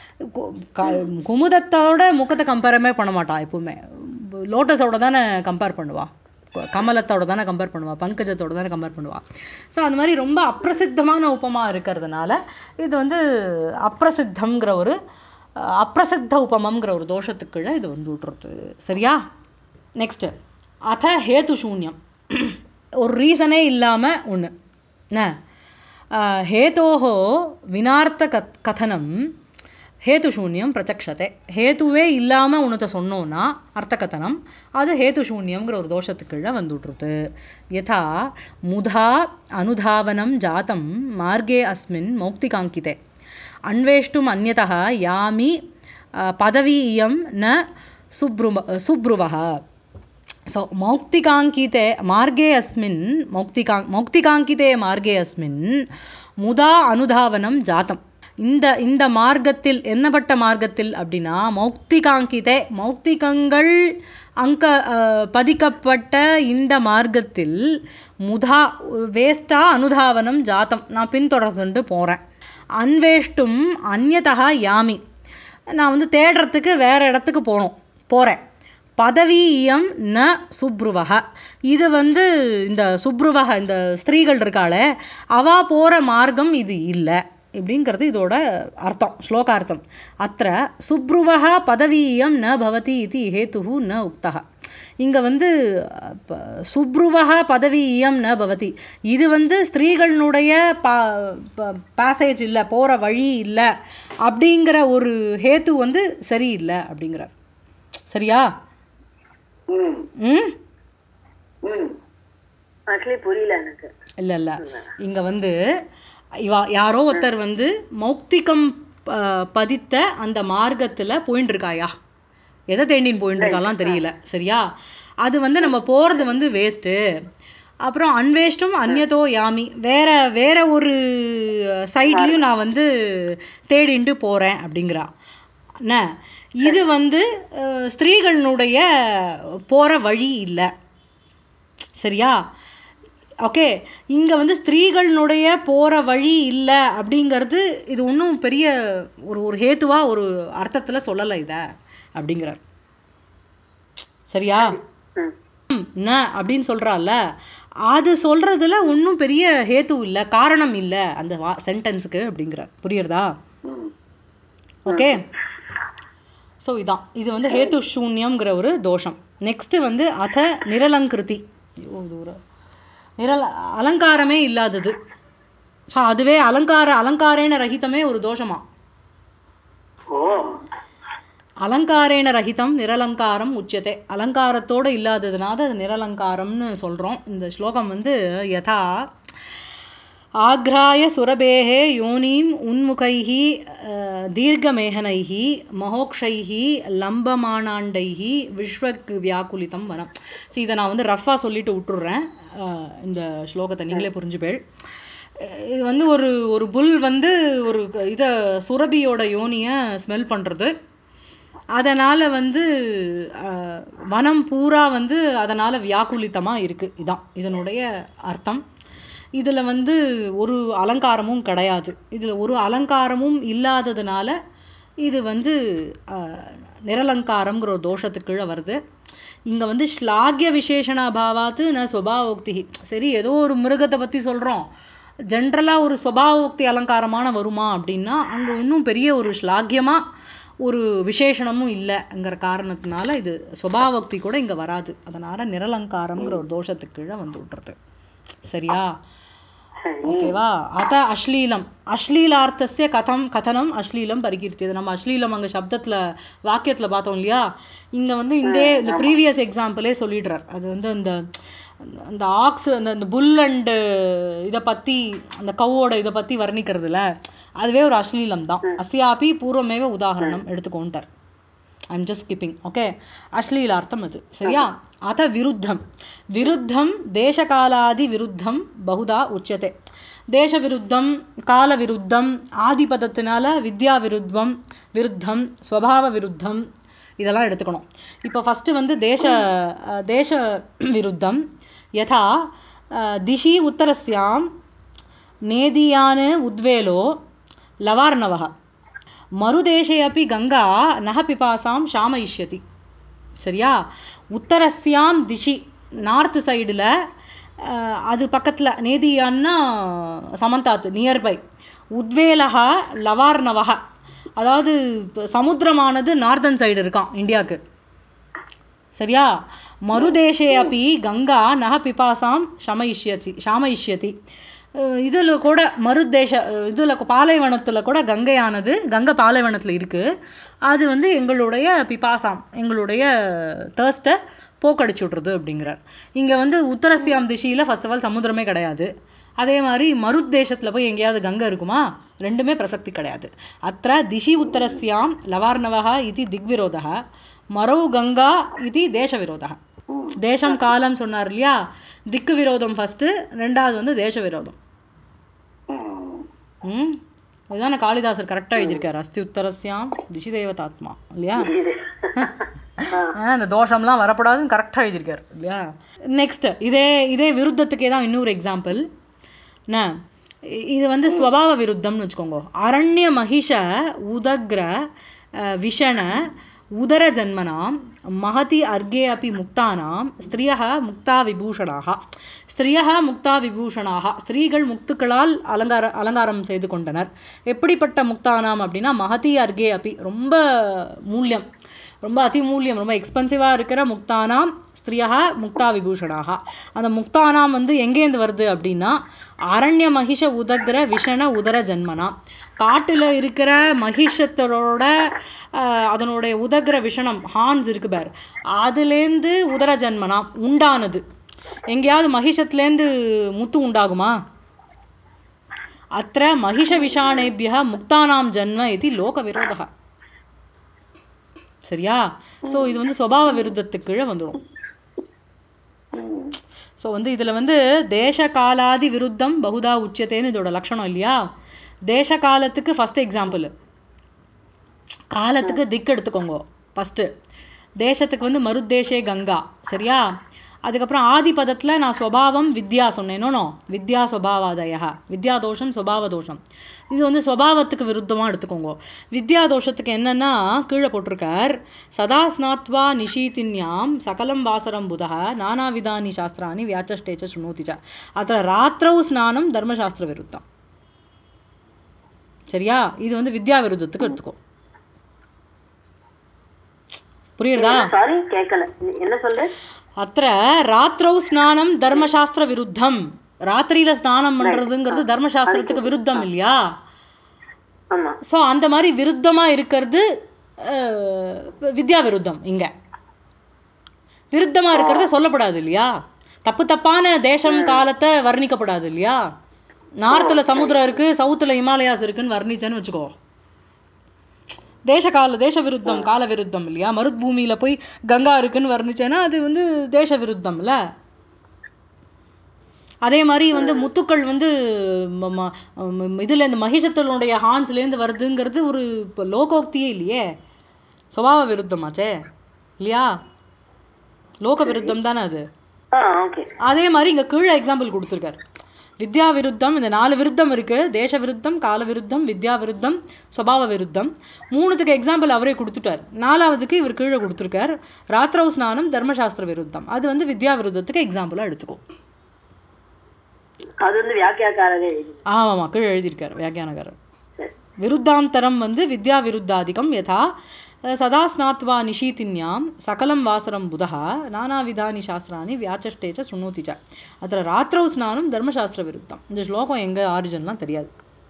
குமுதத்தோட முகத்தை கம்பேரமே பண்ண மாட்டான் எப்பவுமே. லோட்டஸோட தானே கம்பேர் பண்ணுவாள், கமலத்தோட தானே கம்பேர் பண்ணுவாள், பங்கஜத்தோட தானே கம்பேர் பண்ணுவாள். ஸோ அந்த மாதிரி ரொம்ப அப்பிரசித்தமான உபமா இருக்கிறதுனால இது வந்து அப்பிரசித்தங்கிற ஒரு அப்பிரசித்த உபமங்கிற ஒரு தோஷத்துக்குள்ள இது வந்து விட்றது. சரியா? நெக்ஸ்ட்டு அத ஹேத்து சூன்யம், ஒரு ரீசனே இல்லாமல் ஒன்று என்ன ஹேத்தோஹோ வினார்த்த கத் கதனம் ஹேத்து சூன்யம் பிரச்சக்ஷத்தை. ஹேத்துவே இல்லாமல் உன்னத்தை சொன்னோன்னா அர்த்த கதனம் அது ஹேத்து சூன்யங்கிற ஒரு தோஷத்துக்குள்ள வந்துவிட்ருது. யதா முதா அனுதாவனம் ஜாத்தம் மார்கே அஸ்மின் மௌக்திகாங்கிதே அன்வேஷ்டும் அந்யதः யாமி பதவி இயம் ந சுப்ருவ சுப்ருவः. ஸோ மௌக்திகாங்கிதே மார்கே அஸ்மின் மௌக்திகா மௌக்திகாங்கிதே மார்கே அஸ்மின் முதா அனுதாவனம் ஜாத்தம். இந்த இந்த மார்க்கத்தில் என்னப்பட்ட மார்க்கத்தில் அப்படின்னா மௌக்திகாங்கிதே மௌக்திகங்கள் அங்க பதிக்கப்பட்ட இந்த மார்க்கத்தில் முதா வேஸ்ட்டாக அனுதாவனம் ஜாத்தம் நான் பின்தொடர்ந்துட்டு போகிறேன். அன்வேஷ்டும் அந்யதா யாமி, நான் வந்து தேடுறதுக்கு வேறு இடத்துக்கு போகணும் போகிறேன். பதவியம் ந சுப்ருவக, இது வந்து இந்த சுப்ருவக இந்த ஸ்திரீகள் இருக்காளே அவா போகிற மார்க்கம் இது இல்லை இப்படிங்கிறது இதோட அர்த்தம், ஸ்லோகார்த்தம். அத்த சுப்ருவக பதவியம் ந பவதி இது ஹேத்து ந உக்தக. இங்கே வந்து சுப்ருவக பதவி இயம் ந பவதி. இது வந்து ஸ்திரீகளினுடைய பா பேசேஜ் இல்லை, போகிற வழி இல்லை அப்படிங்கிற ஒரு ஹேத்து வந்து சரியில்லை அப்படிங்கிறார். சரியா? ம் புரியல எனக்கு. இல்லை இல்லை இங்கே வந்து இவா யாரோ ஒருத்தர் வந்து மௌக்திகம் பதித்த அந்த மார்க்கத்தில் போயின்னு இருக்காயா, எதை தேண்டின்னு போயின்னு இருக்காலாம் தெரியல. சரியா? அது வந்து நம்ம போகிறது வந்து வேஸ்ட்டு. அப்புறம் அன்வேஷ்டும் அந்நதோ யாமி, வேற வேற ஒரு சைட்லேயும் நான் வந்து தேடிண்டு போகிறேன் அப்படிங்கிறா. என்ன இது வந்து ஸ்திரீகளினுடைய போகிற வழி இல்லை. சரியா? ஓகே, இங்கே வந்து ஸ்திரீகளினுடைய போகிற வழி இல்லை அப்படிங்கிறது இது ஒன்றும் பெரிய ஒரு ஒரு ஹேத்துவாக ஒரு அர்த்தத்தில் சொல்லலை இதை அப்படிங்கிறார். சரியா? என்ன அப்படின்னு சொல்கிறாள்ல, அது சொல்கிறதுல ஒன்றும் பெரிய ஹேத்து இல்லை, காரணம் இல்லை அந்த வா சென்டென்ஸுக்கு அப்படிங்கிறார். புரியுறதா? ஓகே, ஸோ இதான் இது வந்து ஹேத்து சூன்யம்ங்கிற ஒரு தோஷம். நெக்ஸ்ட்டு வந்து அத நிரலங்கிருதி, தூரம் நிரல அலங்காரமே இல்லாதது. ஸோ அதுவே அலங்கார அலங்காரேன ரஹிதமே ஒரு தோஷமா. அலங்காரேன ரஹிதம் நிரலங்காரம் உச்சத்தை, அலங்காரத்தோடு இல்லாததுனால அது நிரலங்காரம்னு சொல்கிறோம். இந்த ஸ்லோகம் வந்து யதா ஆக்ராய சுரபேஹே யோனீம் உன்முகைஹி தீர்க்கமேகனைஹி மகோக்ஷைஹி லம்பமானாண்டைஹி விஸ்வக் வியாக்குலிதம் வனம். ஸோ இதை நான் வந்து ரஃபாக சொல்லிட்டு விட்டுடுறேன். இந்த ஸ்லோகத்தை நீங்களே புரிஞ்சுப்பேள். இது வந்து ஒரு ஒரு புல் வந்து ஒரு இதை சுரபியோட யோனியை ஸ்மெல் பண்ணுறது. அதனால் வந்து வனம் பூரா வந்து அதனால் வியாக்குலித்தமாக இருக்குது. இதுதான் இதனுடைய அர்த்தம். இதில் வந்து ஒரு அலங்காரமும் கிடையாது. இதில் ஒரு அலங்காரமும் இல்லாததுனால இது வந்து நிரலங்காரங்கிற ஒரு தோஷத்துக்குள்ளே வருது. இங்கே வந்து ஸ்லாகிய விசேஷணாபாவாத்து ந சுபாவோக்தி. சரி, ஏதோ ஒரு மிருகத்தை பற்றி சொல்கிறோம், ஜென்ரலாக ஒரு சுபாவோக்தி அலங்காரமான வருமா அப்படின்னா அங்கே இன்னும் பெரிய ஒரு ஸ்லாகியமாக ஒரு விசேஷணமும் இல்லைங்கிற காரணத்தினால இது சுபாவோக்தி கூட இங்கே வராது. அதனால் நிரலங்காரங்கிற ஒரு தோஷத்துக்குள்ளே வந்து விட்டுறது. சரியா? ஓகேவா? அத அஸ்லீலம் அஸ்லீலார்த்தஸ்ய கதம் கதனம் அஸ்லீலம் பரிகீர்த்தியது. நம்ம அஸ்லீலம் அங்கே சப்தத்தில் வாக்கியத்தில் பார்த்தோம் இல்லையா? இங்கே வந்து இந்த இந்த ப்ரீவியஸ் எக்ஸாம்பிளே சொல்லிடுறார். அது வந்து அந்த அந்த ஆக்ஸ் அந்த அந்த புல் அண்டு இதை பற்றி, அந்த கவ்வோட இதை பற்றி வர்ணிக்கிறதுல அதுவே ஒரு அஸ்லீலம் தான். அஸ்யாபி பூர்வமேவ உதாகரணம் எடுத்துக்கோண்டார். I'm just skipping. ஓகே, அஸ்லீலார்த்தம் அது. சரியா? அத விருத்தம் விருத்தம் தேசகாலாதி விருத்தம் பகுதா உச்சத்தை. தேச விருத்தம், கால விருத்தம், ஆதிபதத்தினால வித்யா விருத்தம் விருத்தம் ஸ்வபாவ விருத்தம் இதெல்லாம் எடுத்துக்கணும். இப்போ ஃபஸ்ட்டு வந்து தேச தேச விருத்தம். யதா திஷி உத்தரஸ்யாம் நேதியான் உத்வேலோ லவார்ணவः மறுதேசே அப்பி கங்கா நஹ பிபாசாம் ஷாமயிஷ்யதி. சரியா? உத்தரஸ்யாம் திஷி நார்த் சைடில், அது பக்கத்தில் நேதியான்னா சமந்தாத்து நியர்பை, உத்வேலஹா லவார்ணவஹா அதாவது சமுத்திரமானது நார்தன் சைடு இருக்கான் இந்தியாவுக்கு. சரியா? மறுதேசே அப்பி கங்கா நஹ பிபாசாம் ஷமயிஷ்யதி ஷாமயிஷ்யதி. இதில் கூட மறுதேச இதில் பாலைவனத்தில் கூட கங்கையானது, கங்கை பாலைவனத்தில் இருக்குது, அது வந்து எங்களுடைய பிபாசாம் எங்களுடைய தேர்ஸ்ட்டை போக்கடிச்சு விட்றது அப்படிங்கிறார். இங்கே வந்து உத்தரஸ்யாம் திசையில் ஃபர்ஸ்ட் ஆஃப் ஆல் சமுத்திரமே கிடையாது. அதே மாதிரி மருத்தேசத்தில் போய் எங்கேயாவது கங்கை இருக்குமா? ரெண்டுமே பிரசக்தி கிடையாது. அத்த திஷி உத்தரஸ்யாம் லவார்ணவா இது திக்விரோதா, மரௌ கங்கா இது தேச விரோதா. தேசம் காலம் சொன்னார் இல்லையா? திக்கு விரோதம் ஃபஸ்ட்டு, ரெண்டாவது வந்து தேச விரோதம். ம் இதுதானே காளிதாசர் கரெக்டாக எழுதியிருக்காரு. அஸ்தி உத்தரஸ்யாம் திஷி தேவதாத்மா இல்லையா? இந்த தோஷம்லாம் வரப்படாதுன்னு கரெக்டாக எழுதியிருக்காரு இல்லையா? நெக்ஸ்ட்டு இதே இதே விருத்தத்துக்கே தான் இன்னொரு எக்ஸாம்பிள். என்ன இது வந்து ஸ்வபாவ விருத்தம்னு வச்சுக்கோங்க. அரண்ய மகிஷ உதக்ர விஷண உதர ஜன்மனாம் மகதி அர்கே அப்பி முக்தானாம் ஸ்திரியா முக்தா விபூஷணாக. ஸ்திரியா முக்தா விபூஷணாக, ஸ்திரீகள் முக்துக்களால் அலங்கார அலங்காரம் செய்து கொண்டனர். எப்படிப்பட்ட முக்தானாம் அப்படின்னா மகதி அர்கே அப்பி, ரொம்ப மூல்யம், ரொம்ப அதிமூல்யம், ரொம்ப எக்ஸ்பென்சிவாக இருக்கிற முக்தானாம் ஸ்திரியா முக்தா விபூஷணாக. அந்த முக்தானாம் வந்து எங்கேருந்து வருது அப்படின்னா அரண்ய மகிஷ உதகிர விஷண உதர ஜன்மனா, காட்டில் இருக்கிற மகிஷத்தோட அதனுடைய உதகிர விஷணம் ஹார்ன்ஸ் இருக்கு பார், அதுலேருந்து உதர ஜன்மனா உண்டானது. எங்கேயாவது மகிஷத்துலேருந்து முத்து உண்டாகுமா? அத்த மகிஷ விஷாணேபிய முக்தானாம் ஜன்ம இது லோக விரோதா. சரியா? ஸோ இது வந்து சுபாவ விருத்தத்துக்கு கீழே வந்துடும். ஸோ வந்து இதில் வந்து தேச காலாதி விருத்தம் பகுதா உச்சத்தேன்னு இதோட லட்சணம் இல்லையா? தேச காலத்துக்கு ஃபஸ்ட் எக்ஸாம்பிள், காலத்துக்கு திக் எடுத்துக்கோங்க ஃபஸ்ட்டு. தேசத்துக்கு வந்து மருத்தேஷே கங்கா. சரியா? அதுக்கப்புறம் ஆதி பதத்தில் நான் ஸ்வபாவம் வித்யா சொன்னேனோ, வித்யா ஸ்வபாவாதயா, வித்யா தோஷம் ஸ்வபாவ தோஷம். இது வந்து ஸ்வபாவத்துக்கு விருத்தமாக எடுத்துக்கோங்க. வித்யா தோஷத்துக்கு என்னென்னா கீழே போட்டிருக்கார், சதா ஸ்நாத்வா நிஷீதின்யாம் சகலம் வாசரம் புதः நானாவிதானி சாஸ்திராணி வியாச்சஷ்டேச்ச சுனோதிச்ச. அதில் ராத்திரவு ஸ்நானம் தர்மசாஸ்திர விருத்தம். சரியா? இது வந்து வித்யா விருத்தத்துக்கு எடுத்துக்கோ. புரியுறதா? சாரி கேட்கல, என்ன சொல்ற? அத்த ராத்திரவு ஸ்நானம் தர்மசாஸ்திர விருத்தம். ராத்திரியில் ஸ்நானம் பண்ணுறதுங்கிறது தர்மசாஸ்திரத்துக்கு விருத்தம் இல்லையா? ஸோ அந்த மாதிரி விருத்தமாக இருக்கிறது வித்யா விருத்தம். இங்கே விருத்தமாக இருக்கிறத சொல்லப்படாது இல்லையா? தப்பு தப்பான தேசம் காலத்தை வர்ணிக்கப்படாது இல்லையா? நார்த்தில் சமுத்திரம் இருக்குது, சவுத்தில் ஹிமாலயாஸ் இருக்குதுன்னு வர்ணிச்சேன்னு வச்சுக்கோ, தேச கால தேச விருத்தம் கால விருத்தம் இல்லையா? மருத்பூமியில் போய் கங்கா இருக்குன்னு வர்ணிச்சேன்னா அது வந்து தேச விருத்தம் இல்லை. அதே மாதிரி வந்து முத்துக்கள் வந்து இதில் இந்த மகிஷத்தினுடைய ஹான்ஸ்லேருந்து வருதுங்கிறது ஒரு இப்போ லோகோக்தியே இல்லையே, சுபாவ விருத்தமாச்சே இல்லையா? லோக விருத்தம் தானே அது. அதே மாதிரி இங்கே கீழே எக்ஸாம்பிள் கொடுத்துருக்காரு. வித்யா விருத்தம், இந்த நாலு விருத்தம் இருக்குது, தேச விருத்தம், கால விருத்தம், வித்யா விருத்தம், சுபாவ விருத்தம். மூணுத்துக்கு எக்ஸாம்பிள் அவரே கொடுத்துட்டார். நாலாவதுக்கு இவர் கீழே கொடுத்துருக்கார் ராத்திரவு ஸ்நானம் தர்மசாஸ்திர விருத்தம். அது வந்து வித்யா விருத்தத்துக்கு எக்ஸாம்பிளாக எடுத்துக்கோ. அது வந்து வியாக்கியானகாரரே. ஆமாம், கீழே எழுதியிருக்கார் வியாக்கியானகாரர். விருத்தாந்தரம் வந்து வித்யா விருத்தாதிகம் யதா சதா ஸ்நாத்வா நிஷீதின்யாம் சகலம் வாசரம் புதः நானாவிதானி சாஸ்திராணி வியாச்சஷ்டேச்ச சுனோதிச்ச. அதில் ராத்திரவு ஸ்நானம் தர்மசாஸ்திர விருத்தம். இந்த ஸ்லோகம் எங்கே ஆரிஜின்லாம் தெரியாது.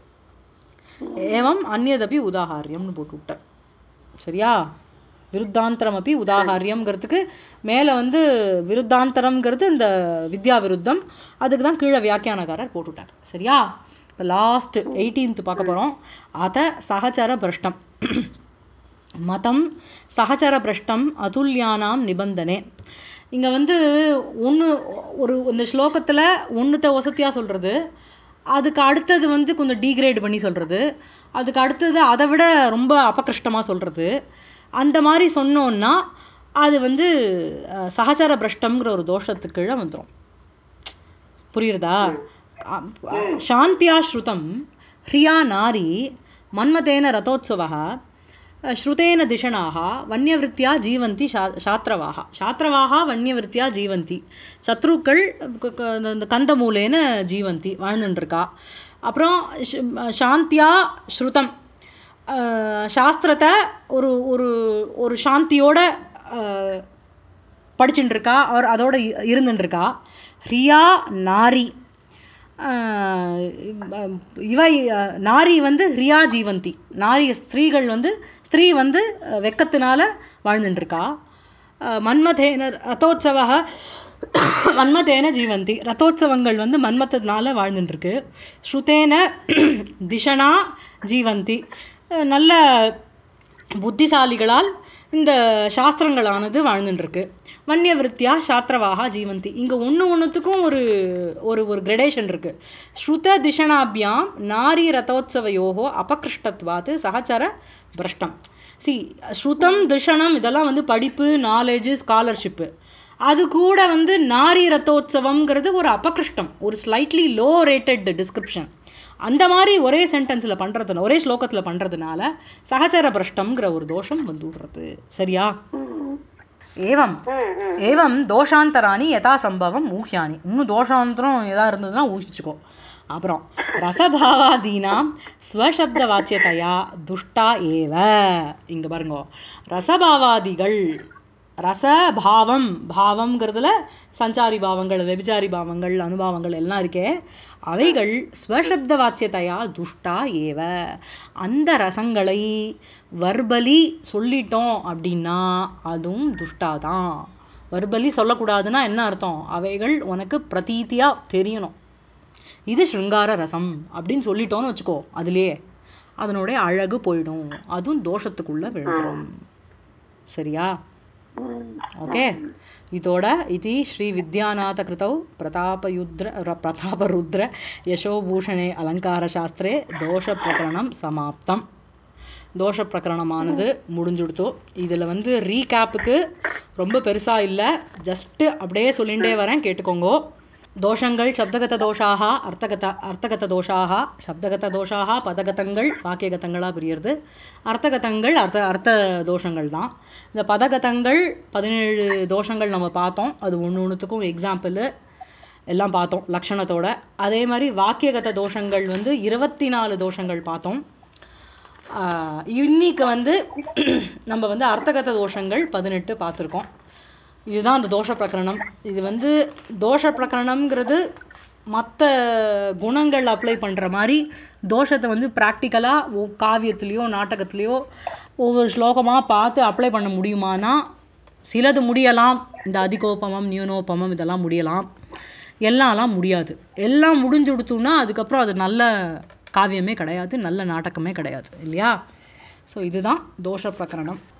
ஏவம் அந்நியதபி உதாகாரியம்னு போட்டு விட்டார். சரியா? விருத்தாந்தரம் அப்படி உதாகாரியம்ங்கிறதுக்கு மேலே வந்து விருத்தாந்தரம்ங்கிறது இந்த வித்யா விருத்தம், அதுக்கு தான் கீழே வியாக்கியானகாரர் போட்டுவிட்டார். சரியா? இப்போ லாஸ்ட் எயிட்டீன்த் பார்க்க போகிறோம். அத சகச்சர பிரஷ்டம் மதம் சகச்சர பிரஷ்டம் அதுல்யானாம் நிபந்தனே. இங்கே வந்து ஒன்று ஒரு இந்த ஸ்லோகத்தில் ஒன்றுத்த வசதியாக சொல்கிறது, அதுக்கு அடுத்தது வந்து கொஞ்சம் டீக்ரேட் பண்ணி சொல்கிறது, அதுக்கு அடுத்தது அதை விட ரொம்ப அபகிருஷ்டமாக சொல்கிறது. அந்த மாதிரி சொன்னோன்னா அது வந்து சகச்சர பிரஷ்டம்ங்கிற ஒரு தோஷத்துக்கு கீழே வந்துடும். புரியுறதா? சாந்தியா ஸ்ருதம் ஹ்ரியா நாரி மன்மதேன ரதோத்சவः ஸ்ருதேன திஷணாக வன்யவிருத்தியா ஜீவந்தி சா சாத்திரவாக சாத்திரவாக வன்யவிருத்தியா ஜீவந்தி. சத்ருக்கள் இந்த கந்தமூலேன ஜீவந்தி வாழ்ந்துட்டுருக்கா. அப்புறம் சாந்தியா ஸ்ருதம் சாஸ்திரத்தை ஒரு ஒரு ஒரு சாந்தியோட படிச்சுட்டுருக்கா, அவர் அதோட இருந்துட்டுருக்கா. ஹ்ரியா நாரி, இவ நாரி வந்து ஹ்ரியா ஜீவந்தி, நாரி ஸ்திரீகள் வந்து ஸ்திரீ வந்து வெக்கத்தினால வாழ்ந்துட்டுருக்கா. மன்மதேன ரதோத்சவ மன்மதேன ஜீவந்தி, ரதோத்சவங்கள் வந்து மன்மத்தினால வாழ்ந்துட்டுருக்கு. ஸ்ருதேன திஷனா ஜீவந்தி, நல்ல புத்திசாலிகளால் இந்த சாஸ்திரங்களானது வாழ்ந்துட்டுருக்கு. வன்யவிருத்தியா சாத்திரவாக ஜீவந்தி. இங்கே ஒன்று ஒன்றுத்துக்கும் ஒரு ஒரு ஒரு கிரடேஷன் இருக்குது. ஸ்ருத திஷனாபியாம் நாரி ரதோத்சவயோகோ அபகிருஷ்டத்வாத்து சகச்சர பிரஷ்டம். சி ஸ்ருதம் திஷணம் இதெல்லாம் வந்து படிப்பு, நாலேஜு, ஸ்காலர்ஷிப்பு. அது கூட வந்து நாரி ரத்தோத்சவம்ங்கிறது ஒரு அபகிருஷ்டம், ஒரு ஸ்லைட்லி லோ ரேட்டட் டிஸ்கிரிப்ஷன். அந்த மாதிரி ஒரே சென்டென்ஸில் பண்ணுறதுனால, ஒரே ஸ்லோகத்தில் பண்ணுறதுனால சகச்சர பிரஷ்டம்ங்கிற ஒரு தோஷம் வந்து விடுறது. சரியா? ஏவம் ஏவம் தோஷாந்தராணி யதா சம்பவம் ஊஹ்யானி. இன்னும் தோஷாந்தரம் எதாக இருந்ததுன்னா ஊகிச்சுக்கோ. அப்புறம் ரசபாவாதீனாம் ஸ்வசப்த வாச்சியத்தையா துஷ்டா ஏவ. இங்கே பாருங்க, ரசபாவாதிகள் ரச பாவம் பாவம்ங்கிறதுல சஞ்சாரி பாவங்கள் வெபிச்சாரி பாவங்கள் அனுபாவங்கள் எல்லாம் இருக்கே அவைகள் ஸ்வசப்த வாச்சியத்தையா துஷ்டா ஏவ அந்த ரசங்களை வர்பலி சொல்லிட்டோம் அப்படின்னா அதுவும் துஷ்டாதான். வர்பலி சொல்லக்கூடாதுன்னா என்ன அர்த்தம்? அவைகள் உனக்கு பிரதீத்தியாக தெரியணும். இது ஸ்ருங்கார ரசம் அப்படின்னு சொல்லிட்டோன்னு வச்சுக்கோ, அதுலேயே அதனுடைய அழகு போயிடும், அதுவும் தோஷத்துக்குள்ளே விழுந்துடும். சரியா? ஓகே. இதோட இது ஸ்ரீ வித்யாநாத கிருதௌ பிரதாபயுத்ர பிரதாபருத்ர யசோபூஷணே அலங்கார சாஸ்திரே தோஷ பிரகரணம் சமாப்தம். தோஷ பிரகரணமானது முடிஞ்சுடுத்தோ. இதில் வந்து ரீகேப்புக்கு ரொம்ப பெருசாக இல்லை, ஜஸ்ட்டு அப்படியே சொல்லிகிட்டே வரேன், கேட்டுக்கோங்கோ. தோஷங்கள் சப்தகத தோஷாக அர்த்தகத அர்த்தகத தோஷாக சப்தகத தோஷாக பதகதங்கள் வாக்கியகதங்களாக பிரியறது. அர்த்தகதங்கள் அர்த்த அர்த்த தோஷங்கள் தான். இந்த பதகதங்கள் பதினேழு தோஷங்கள் நம்ம பார்த்தோம், அது ஒன்று ஒன்றுத்துக்கும் எக்ஸாம்பிள் எல்லாம் பார்த்தோம் லக்ஷணத்தோட. அதே மாதிரி வாக்கியகத தோஷங்கள் வந்து இருபத்தி நாலு தோஷங்கள் பார்த்தோம். இன்னைக்கு வந்து நம்ம வந்து அர்த்தகத தோஷங்கள் பதினெட்டு பார்த்துருக்கோம். இதுதான் அந்த தோஷ பிரகரணம். இது வந்து தோஷ பிரகரணம்ங்கிறது மற்ற குணங்கள் அப்ளை பண்ணுற மாதிரி தோஷத்தை வந்து ப்ராக்டிக்கலாக காவியத்துலேயோ நாடகத்துலேயோ ஒவ்வொரு ஸ்லோகமாக பார்த்து அப்ளை பண்ண முடியுமானா சிலது முடியலாம். இந்த அதிகோபமம் நியூனோபமம் இதெல்லாம் முடியலாம், எல்லாம்லாம் முடியாது. எல்லாம் முடிஞ்சு கொடுத்தோம்னா அதுக்கப்புறம் அது நல்ல காவியமே கிடையாது, நல்ல நாடகமே கிடையாது இல்லையா? ஸோ இதுதான் தோஷ பிரகரணம்.